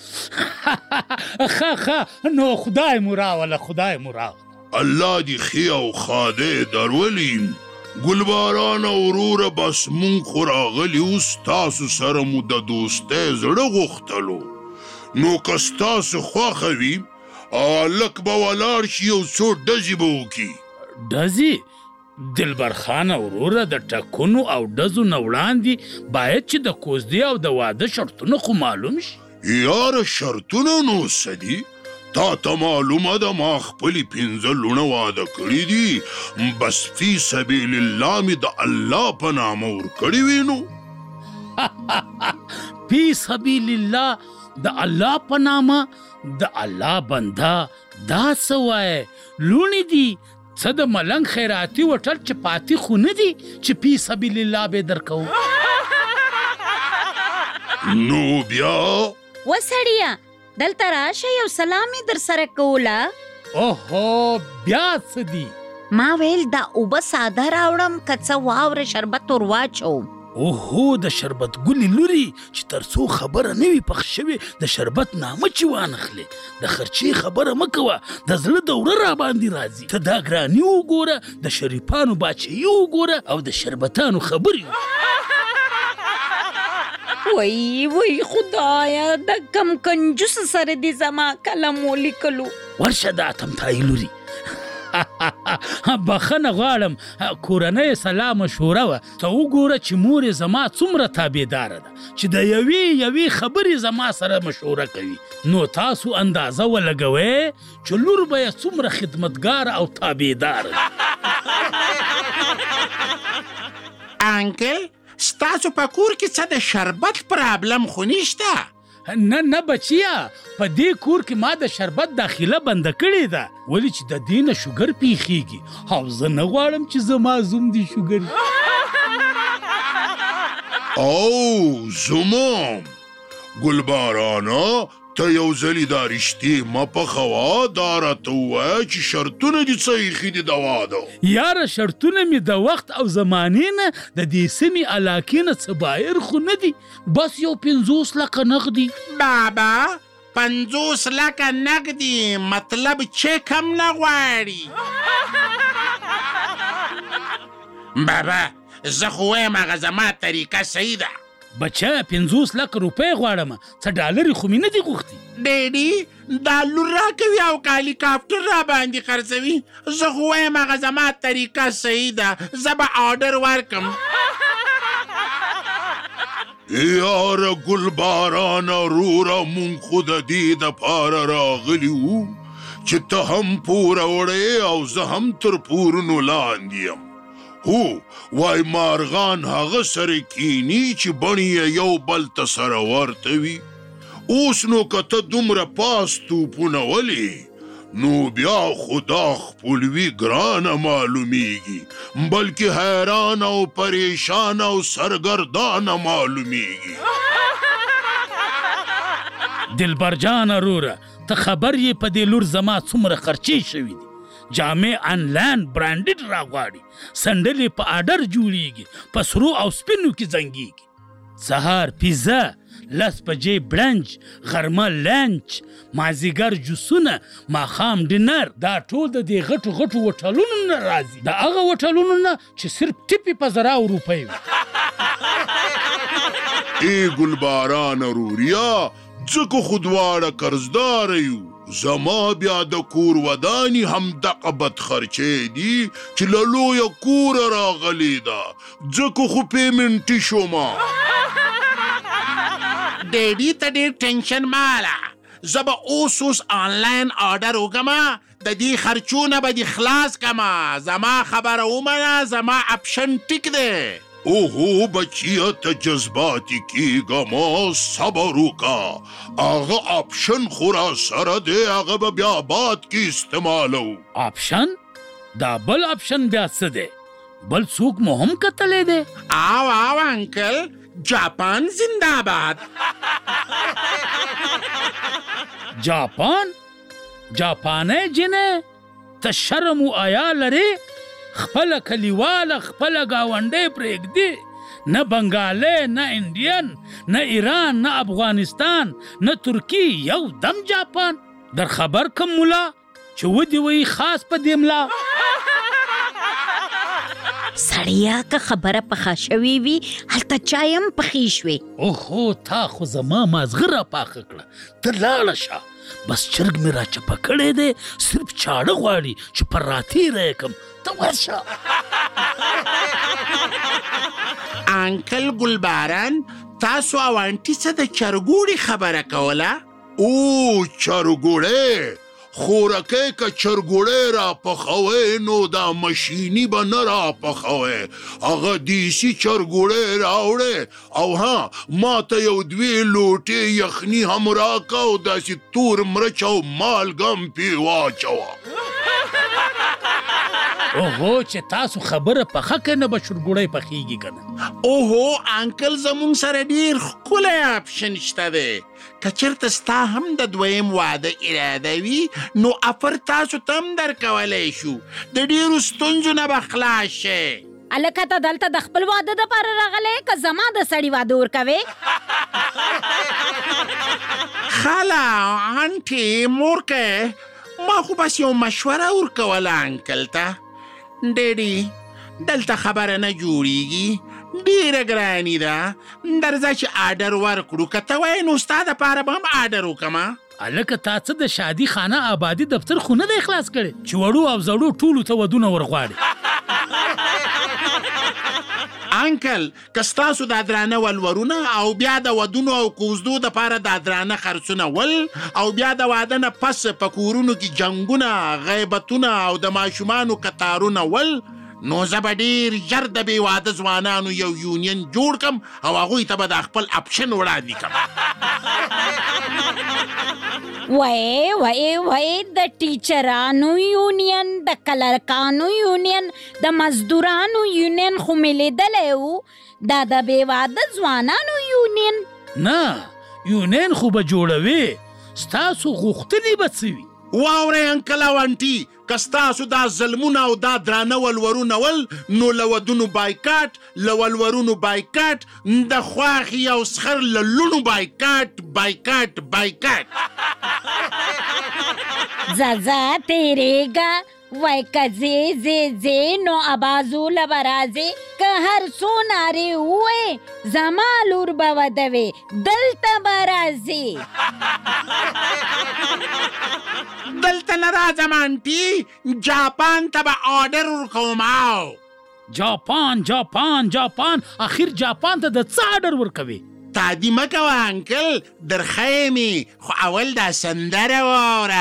ښه نو خدای مو راوله الله دې ښې او ښادۍ درولي ګلباران وروره بس مونږ خو راغلي اوس ستاسو سره مو د دوستۍ زړه غوښتلو نو که ستاسو خوښه وي هلک به ولاړ شي یو څو ډزې به وکړي ډزې دلبر خانه وروره د ټکونو او ډزو نه وړاندې باید چې د کوزدې او د واده شرطونه خو معلوم شي یاره شرطونه نو څه دي تا ته معلومه ده ما خپلې 5 لوڼه واده کړي دي بس فی سبیل الله مې د الله په نامه ورکړي وي نو فی سبیل الله د الله په نامه د الله بنده دا څه وایې لوڼې دي څه د ملنګ خیراتي وټل چې پاتې خو نه دي چې فی سبیل الله به درکو نو بیا وسړیه دلته راشه یو سلام یې در سره کوله اوهو بیا څه دي ما ویل دا اوبه ساده راوړم که څه واوره شربت ور واچوم اوهو د شربت ګلې لوري چې تر څو خبره نه وي پخ شوې د شربت نامه چې وانخلې د خرچې خبره مه کوه د زړه دوره را باندې راځي ته دا ګراني وګوره د شریفانو باچهي وګوره او د شربتانو خبرې وای خدایا د کم کنجوس سره دې زما کلم ولیکلو. ورشه د اتمتای لوري بخنه غواړم کورنۍ سلا مشوره وه ته وګوره چې مور زما څومره تابعداره ده چې د یوې خبرې زما سره مشوره کوي نو تاسو اندازه ولګوئ چې لور به یې څومره خدمتګاره او تابعداره ده. انکل ستاسو په کور کې څه د شربت پرابلم خو نشته؟ نه بچیا په دې کور کې ما د شربت داخله بنده کړې ده ولې چې د دې نه شوګر پیښیږي او زه نه غواړم چې زما زوم دي شوګر او زومم ګلبارانا ته یو ځلې دا رښتې مه پخوه دا راته ووایه چې شرطونه دې څه ایښي دي د واده یاره شرطونه مې د وخت او زمانې نه د دې سیمې علاقې نه څه بایر خو نه دي بس یو 50 لکه نغدي. بابا 50 لکه نغدي مطلب چیک هم نه غواړي؟ بابا زه خو وایم هغه زما طریقه صحیح ده. بچه 50 لک روپۍ غواړم څه ډالري خو مې نه دي غوښتي. ډیډي دا لور راکوي او هلیکاپټر را باندې خرڅوي زه خو وایم هغه زما طریقه صحیح ده زه به آرډر ورکم. یاره ګلبارانه روره مونږ خو د دې دپاره راغلي وو چې ته هم پوره وړې او زه هم تر پورونو لاندې یم. هو وای مارغان هغه سره کینی چې بڼې یو بل ته سره ورته وي. اوس نو که ته دومره پاس توپونه ولې نو بیا خدا خپلوي ګرانه معلومیږي بلکې حیران او پریشان او سرګردانه معلومیږي. دلبر جان روره ته خبر یې په دې لور زما څومره خرچې شوي دي جامې آنلاین برانډډ راغواړي سندلې په آرډر جوړیږي په سرو او سپینو کې زنګیږي سهار پیزا 10 بجې برنچ غرمه لنچ مازیګر جوسونه ماښام ډینر دا ټول د دې غټو هوټلونو نه راځي د هغه هوټلونو نه چې صرف ټیپي په 1000 روپۍ وي. ای ګلباران روریا ځکه خو دواړه قرضدار یو زما بیا د کور وداني هم دغه بد خرچې دي چې له لویه کوره راغلې ده ځکه خو پیمنټي شومه. ډیډي ته ډېر ټینشن ماله زه به اوس آنلاین آرډر وکړم د دې خرچونه به دې خلاص کړم زما خبره ومنه زما اپشن ټیک دی. اوهو بچیه ته جذباتي کېږه ما صبر وکړه هغه آپشن خو را سره دی هغه به بیا بعد کې استعمالو. آپشن دا بل آپشن بیا څه دی بل څوک مو هم کتلی دی؟ آو انکل جاپان زنده‌باد. جاپانۍ جنې ته شرم و آیا لرې خپله کلیواله خپله ګاونډۍ پرېږدي نه بنګالۍ نه انډین نه ایران نه افغانستان نه ترکی یو دم جاپان در خبر کم ملا چې ودې وی خاص په دې ملا. سړیا که خبره پخه شوې وي هلته چای هم پخې شوې. اوهو تا خو زما مازغه راپاخه کړه ته لاړه شه بس چرګ مې راچپه کړی دی صرف چاړه غواړي چې پر راتېره یې کړم ته ورشه. انکل ګلباران تاسو او انټي څه د چرګوړي خبره کوله؟ او چرګوړی خورکۍ که چرګوړی را پخوئ نو دا مشیني به نه را پخوئ هغه دیسي چرګوړی راوړئ او ها ما ته یو 2 لوټې یخني هم راکه او داسې تور مرچ او مالګه هم پې واچوه. اوهو چې تاسو خبره پخه که نه به چرګوړی پخیږي که نه. اوهو انکل زمونږ سره ډېر ښکلی آپشن شته دی که چېرته ستا هم د دویم واده اراده وي نو افر تاسو ته هم درکولی شو د ډېرو ستونزو نه به خلاص شئ. الکه ته دلته د خپل واده دپاره راغلی که زما د سړي واده ورکوې؟ خاله انټي مورکه ما خو بس یو مشوره ورکوله انکل ته. ډیډي دلته خبره نه جوړیږي ډیره ګرانی ده درځه چې آرډر ورکړو که ته وایې نو ستا دپاره به هم آرډر وکړمه الکه تا څه د شادي خانه آبادي دفتر خو نه دی خلاص کړی چې وړو او زړو ټولو ته ودونه ورغواړي انکل که ستاسو دا درانه ولورونه او بیا د ودونو او کوزدو دپاره دا درانه خرڅونه ول او بیا د واده نه پس په کورونو کې جنګونه غیبتونه او د ماشومانو کتارونه ول نو زه به ډېر ژر د بې واده ځوانانو یو یونین جوړ کړم او هغوی ته به د خپل اپشن وړاندې کړم وای د ټیچرانو یونین د کلرکانو یونین د مزدورانو یونین خو مې لیدلی و دا د بې واده ځوانانو یونین نه یونین خو به جوړوي ستاسو غوښتنې به څه وي واورئ انکل او انټي که ستاسو دا ظلمونه او دا درانه ولورونه ول نو له ودونو بایکاټ له ولورونو بایکاټ د خواښې او سخر له لوڼو بایکاټ ځه تیریږه وای که زی نو ابازو له به راځې که هر څو نارې ووایې زما لور به ودوې دلته به راځې دلته نه راځم انټي جاپان ته به آرډر ورکوم جاپان اخر جاپان ته د څه آرډر ورکوي تادی مه کوه انکل درخی مې خو اول دا سندره واوره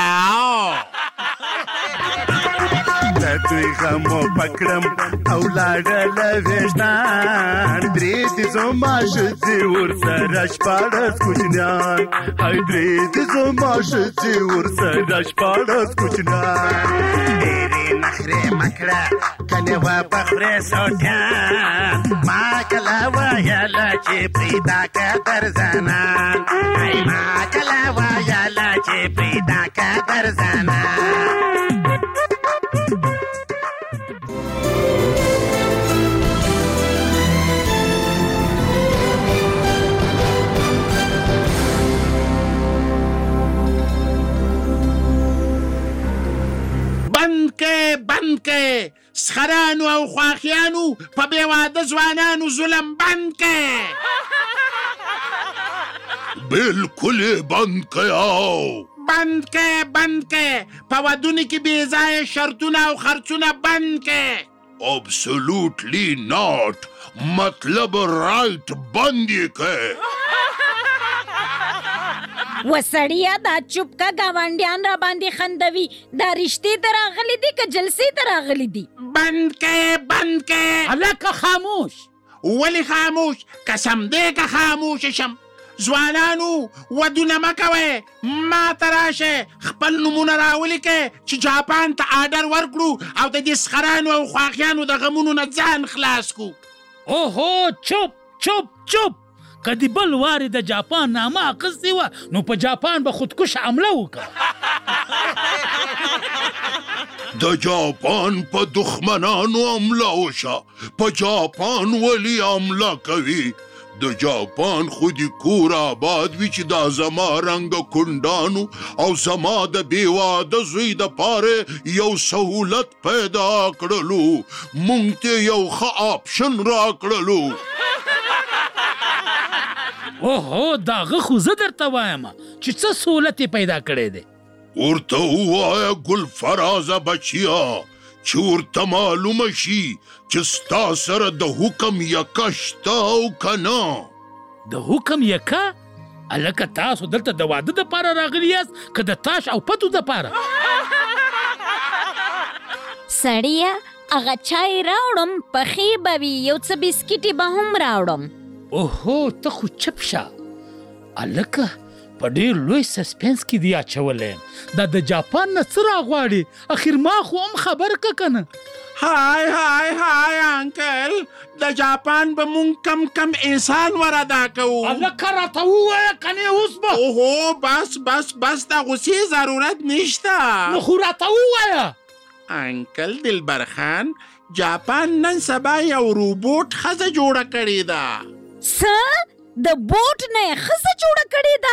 د دوی غمو پکړم او لاړله ویشتان درې د زما ښځې ورسره شپاړس کوچنیان هی درې د زما ښځې ورسره شپاړس کوچنیان ډېرې نخرې مه کړه کنې و به خورې سوټیان ما کله ویله چې پیدا که در زنان ما کله ویله چې پیدا که در زنان بند کې سخرانو او خواخیانو په بې واده ځوانانو ظلم بند کې بالکل بند کې په ودونو کې بې ځایه شرطونه او خرڅونه بند کې ابسولوټلی ناٹ مطلب رائٹ بند یې کې وسړیا دا چوپ کا گاونډیان را باندې خندوي دا رشتې ته راغلي دي که جلسې ته راغلي دي بند کې هلکه خاموش ولې خاموش قسم دی که خاموش شم ځوانانو ودونه مه کوئ ما ته راشئ خپل نومونه راولیکئ چې جاپان ته آرډر ورکړو او د دې سخرانو او خواخیانو د غمونو نه ځان خلاص کړو اوهو چوپ که دی بل وارې د جاپان نامه اخیستې وه نو په جاپان به خودکش حمله وکړه د جاپان په دښمنانو حمله وشه په جاپان ولې حمله کوي د جاپان خو دې کور آباد وي چې دا زما رنګه کونډانو او زما د بې واده زوی دپاره یو سهولت پیدا کړلو مونږ ته یو ښه آپشن راکړلو اوهو داغه خو زه درته وایم چې څه سهولت یې پیدا کړی دی ورته ووایه ګلفرازه بچیا چې ورته معلومه شي چې ستا سره د حکم یکه شته او که نه د حکم یکه هلکه تاسو دلته د واده دپاره راغلي یاست که د تاش او پتو دپاره سړیه هغه چای راوړم پخې به وي یو څه بسکټې به هم راوړم اوهو ته خو چپ شه هلکه په ډېر لوی سسپنس کې دی اچولی دا د جاپان نه څه راغواړي اخر ما خو هم خبر که نه های انکل د جاپان به مونږ کم احسان ور ادا کوو هلکه راته ووایه کنې اوس به اوهو بس د غوسې ضرورت نشته نو خو راته ووایه انکل دلبر خان جاپان نن سبا یو روبوټ ښځه جوړه کړې ده څه د بوټ نه یې ښځه جوړه کړې ده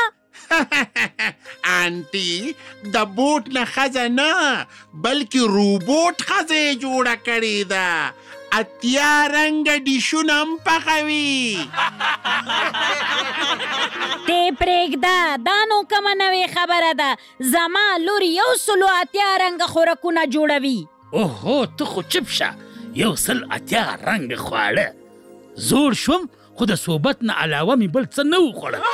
آنټي د بوټ نه ښځه نه بلکې روبوټ ښځه یې جوړه کړې ده اتیا رنګ ډیشونه هم پخوي. ته پرېږده دا نو کومه نوې خبره ده. زما لور 180 رنګه خوراکونه جوړوي. اوهو ته خو چپ شه. 180 رنګه خواړه. زوړ شوم خو د صحبت نه علاوه مې بل څه نه وخوړل.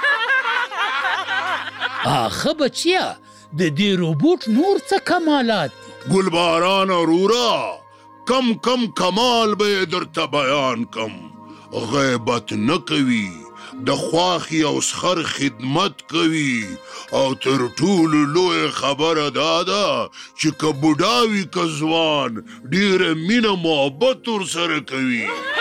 آخه بچیا د دې روبوټ نور څه کمالات دي؟ ګلباران ارورا کم کمال به درته بیان کم. غیبت نه کوي، د خواخي او سخر خدمت کوي، او تر ټولو لوی خبره دا ده چې که بوډا وي که ځوان ډېره مینه محبت ورسره کوي.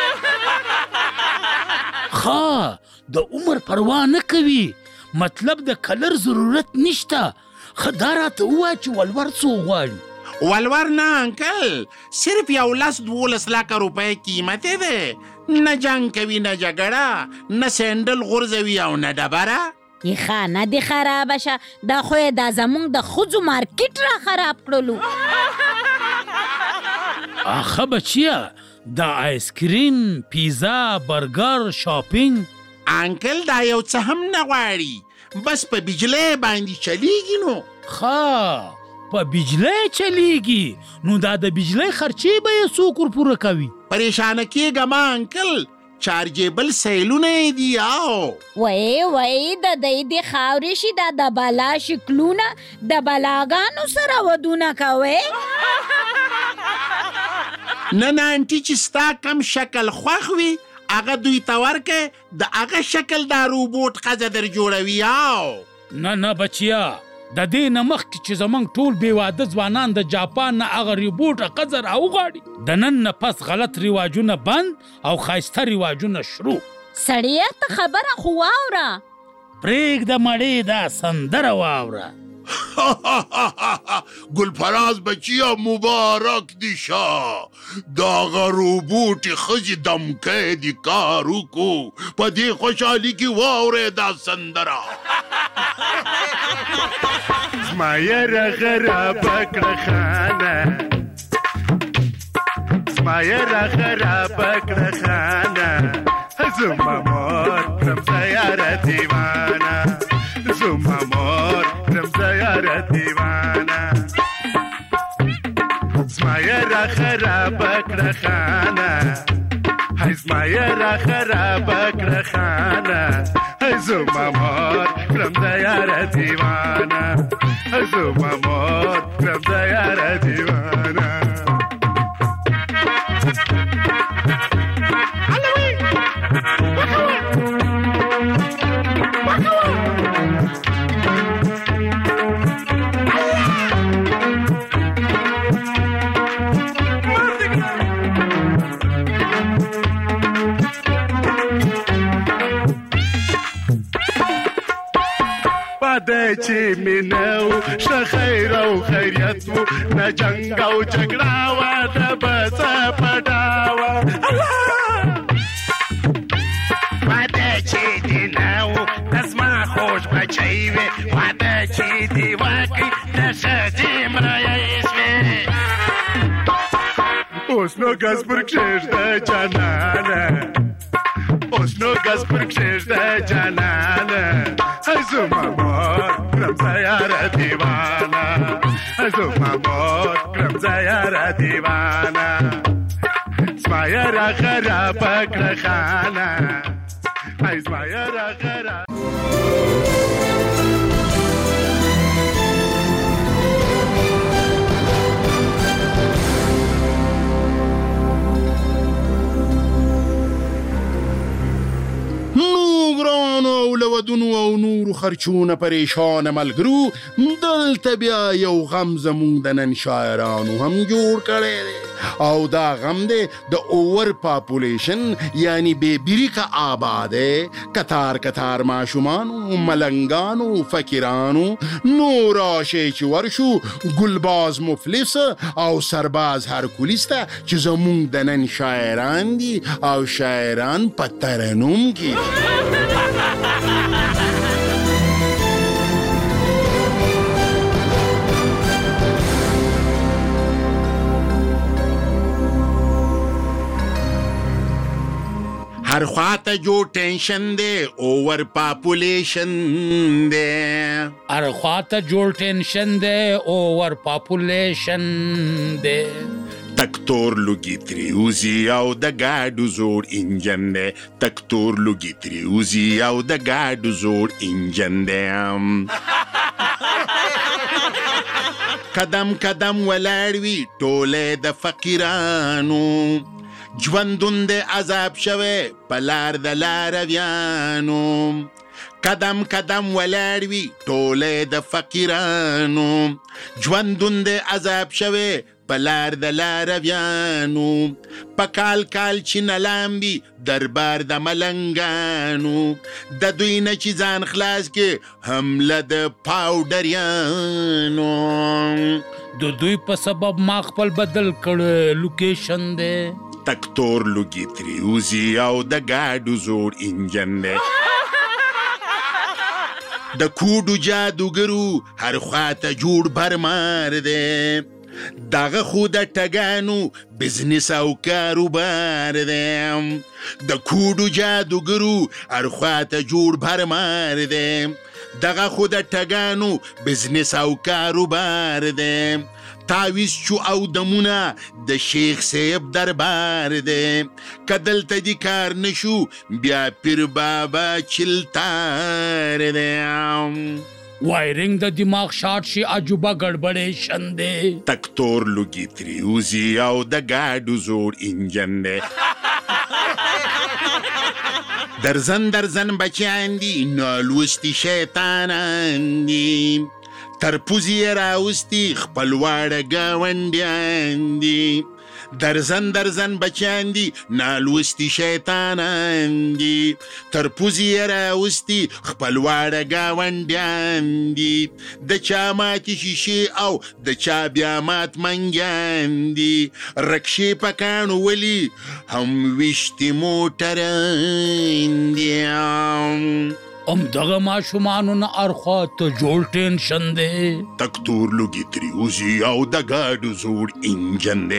ښه د عمر پروا نه کوي، مطلب د کلر ضرورت نشته. ښه دا راته ووایه چې ولور څو غواړي؟ ولور نه انکل، صرف 11-12 لکه روپۍ قیمت ده. نه جنگ کوي نه جګړه، نه سینډل غورځوي او نه ډبره. یې خانه دې خرابه شه. دا خو یې دا زموږ د ښځو مارکیټ را خراب کړلو. آخه بچیا دا آیسکریم، پیزا، برګر، شاپینګ. انکل دا یو څه هم نه غواړي، بس په بجلی باندې چلیږي. نو ښه په بجلی چلیږي، نو دا د بجلی خرچې به یې څوک ورپوره کوي؟ پریشانه کېږه ما انکل، چارجیبل سیلونه یې دي. وای د دې د خاورې شي دا د بلا شکلونه د بلاګانو سره ودونه کوي. نن انټي چې ستا کم شکل خوښ وي هغه دوی ته ورکې، د هغه شکل دا روبوټ ښځه در جوړوي. نه بچیا د دې نه مخکې چې زموږ ټول بېواده ځوانان د جاپان نه هغه روبوټه ښځه راوغواړي، د نن نه پس غلط رواجونه بند او ښایسته رواجونه شروع. سړیه ته خبره خو واوره. پرېږده مړې دا سندره واوره. ګلفراز بچیا مبارک دی شا، داغه روبوټي ښځې دمکی دی کار وکړو، په دې خوشحالي کې واورې دا سندره. زما یره خرابه کړه خانه، زما یره خرابه کړه خانه، زما مور کړم زه دیوانه، زما مور کړم زه دیوانه. زما یره خرابه کړه خانه، هی زما یره خرابه کړه خانه، زما مور کړم زه دیوانه، زما مور کړم زه دیوانه. پدې چې مینو شه خیر او خیریت وو، نه جنگ او جګړه وه د بس پډاوه. پدې چې دې نه وو د زما خوږ بچی وې، پدې چې دې وکړي د ښځې مریی شوې. اوس نو ګز پر کښېږده جانانه، اوس نو ګز پر کښېږده جانانه، زما مور کړم زه دیوانه، زما مور کړم زه دیوانه. زما یره خرابه کړه خانه، زما یره خرابه. ودونو او نورو خرچونه پریشان ملګرو، دلته بیا یو غم زمونږ د نن شاعرانو هم جوړ کړی دی، او دا غم دی د اوور پاپولیشن یعنی بې بریکه آباده، کتار ماشومانو، ملنګانو، فقیرانو. نو راشئ چې ورشو ګلباز مفلس او سرباز هرکولیس ته چې زمونږ د نن شاعران دي او شاعران په ترنم کې دي. هر خواته جو ټینشن دی اوور پاپولیشن دی هر خواته جوړ ټینشن دی اوور پاپولیشن دی تکتور لوګي تریوزی او د ګاډو زوړ انجن دی تکتور لوګي تریوزی او د ګاډو زوړ انجن دی قدم قدم ولاړوي ټوله د فقیرانو ژوندون د عذاب شوه پلار د لارویانو قدم قدم ولاړوي ټوله د فقیرانو ژوندون د عذاب شوه پلار د لارویانو پکال کال چې نلامبي دربار د ملنګانو د دوی نه چې ځان خلاص کې حمله د پاوډریانو د دوی په سبب ما خپل بدل کړ لوکیشن دی تکتور لوګي تریوزی او د ګاډو زوړ انجن دی د کوډو جادوګرو هر خواته جوړ برمار دی دغه خو د ټګانو بزنس او کاروبار دی د کوډو جادوګرو هر خواته جوړ برمار دی دغه خو د ټګانو بزنس او کاروبار دی تاویز چو او دمونه د شیخ صاحب دربار دی کدلته دی کار نشو بیا پیر بابا چلتار دی وایرنګ د دماغ شارټ شي عجوبه ګډوډیشن دی تکتور لوګي تریوزی او د ګاډو زوړ انجن دی درزن بچیان دي نالوستي شیطانان دي ترپوزی راوستی خپل واړه ګاونډیان دي درزن بچیان دي نالوستي شیطانان دي ترپوزی راوستی خپل واړه ګاونډیان دي د چا ماتې شیشې او د چا بیا مات منګیان دي رکشې په کاڼو ولي هم ویشتي موټران دي دغه ماشومانو نه اړخوا ته جوړ ټینشن دی تکتور لوګي تریوزی او د ګاډو زوړ انجن دی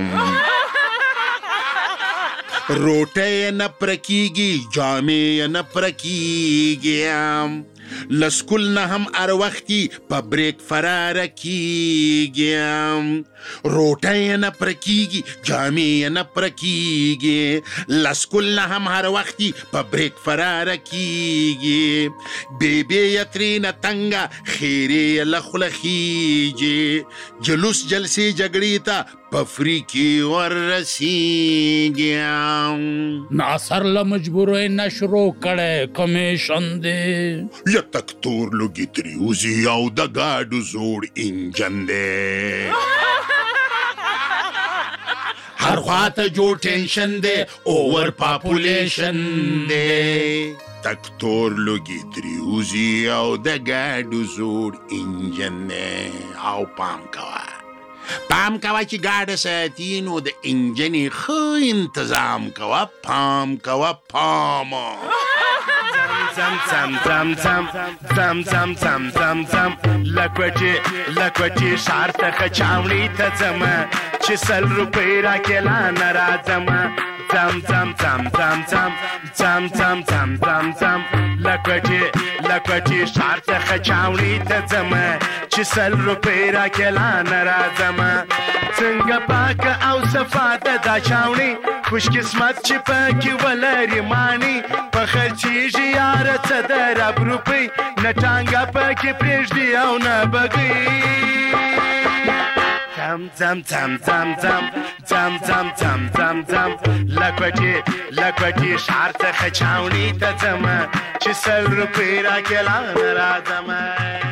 روټۍ نه پرکیږي جامې نه پرکیږي لسکول نه هم ار وختي په بریک فرار کیږي روټۍ نه پرکیږي جامې نه پرکیږي لسکول نه هم هر وختي په بریک فرار کیږي بیبي یتری نه تنګه خیرې لخلخیږي جلوس جلسې جګړې ته پفری کی ورسیږي ناصر له مجبورې نشرو کړه کمیشن دی یا تکتور لوګي تریوزی او د ګاډو زوړ انجن دی هر خواته جوړ ټینشن دی اوور پاپولیشن دی تکتور لوګي تریوزی او د ګاډو زوړ انجن دی او پام کوه چې ګاډه ساتي نو د انجنې ښه انتظام کوه پام کوه پام زم زم زم زم زم زم زم زم زم لکوټي ښار ته خچاوڼي ته ځمه چې 100 روپۍ راکې لا نه راځمه زم زم زم زم زم زم زم زم زم زم لکوټي ښار ته خچاوڼي ته ځمه چې 100 روپۍ راکې لا نه راځمه څنګه پاکه او صفا ده دا چاوڼي خوش قسمت چې پکې ولري ماڼي په خرچیږي یاره څه د رب روپۍ نه ټانګه پکې پرېږدي او نه بګۍ زم زم زم زم زم زم زم زم زم زم لکوټي ښار څخه چاوڼي ته ځمه چې 100 روپۍ راکې لا نه راځمه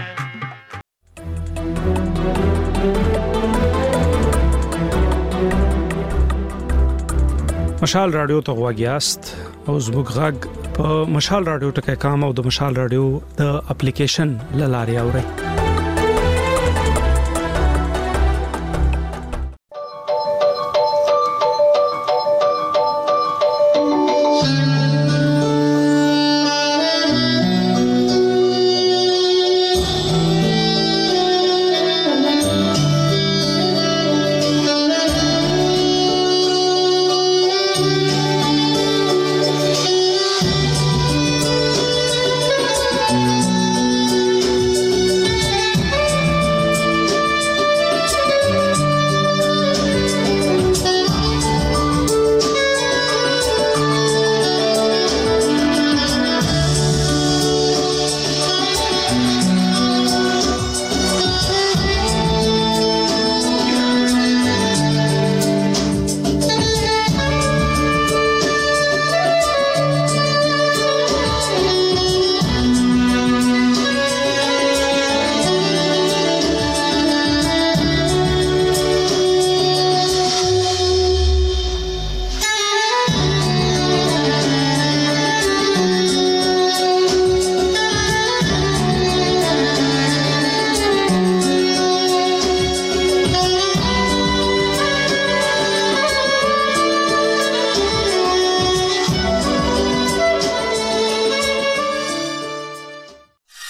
مشال رادیو ته غواګیاست او زموږ غږ په مشال رادیو ټکي کام او د مشال رادیو د اپلیکیشن لاري اوري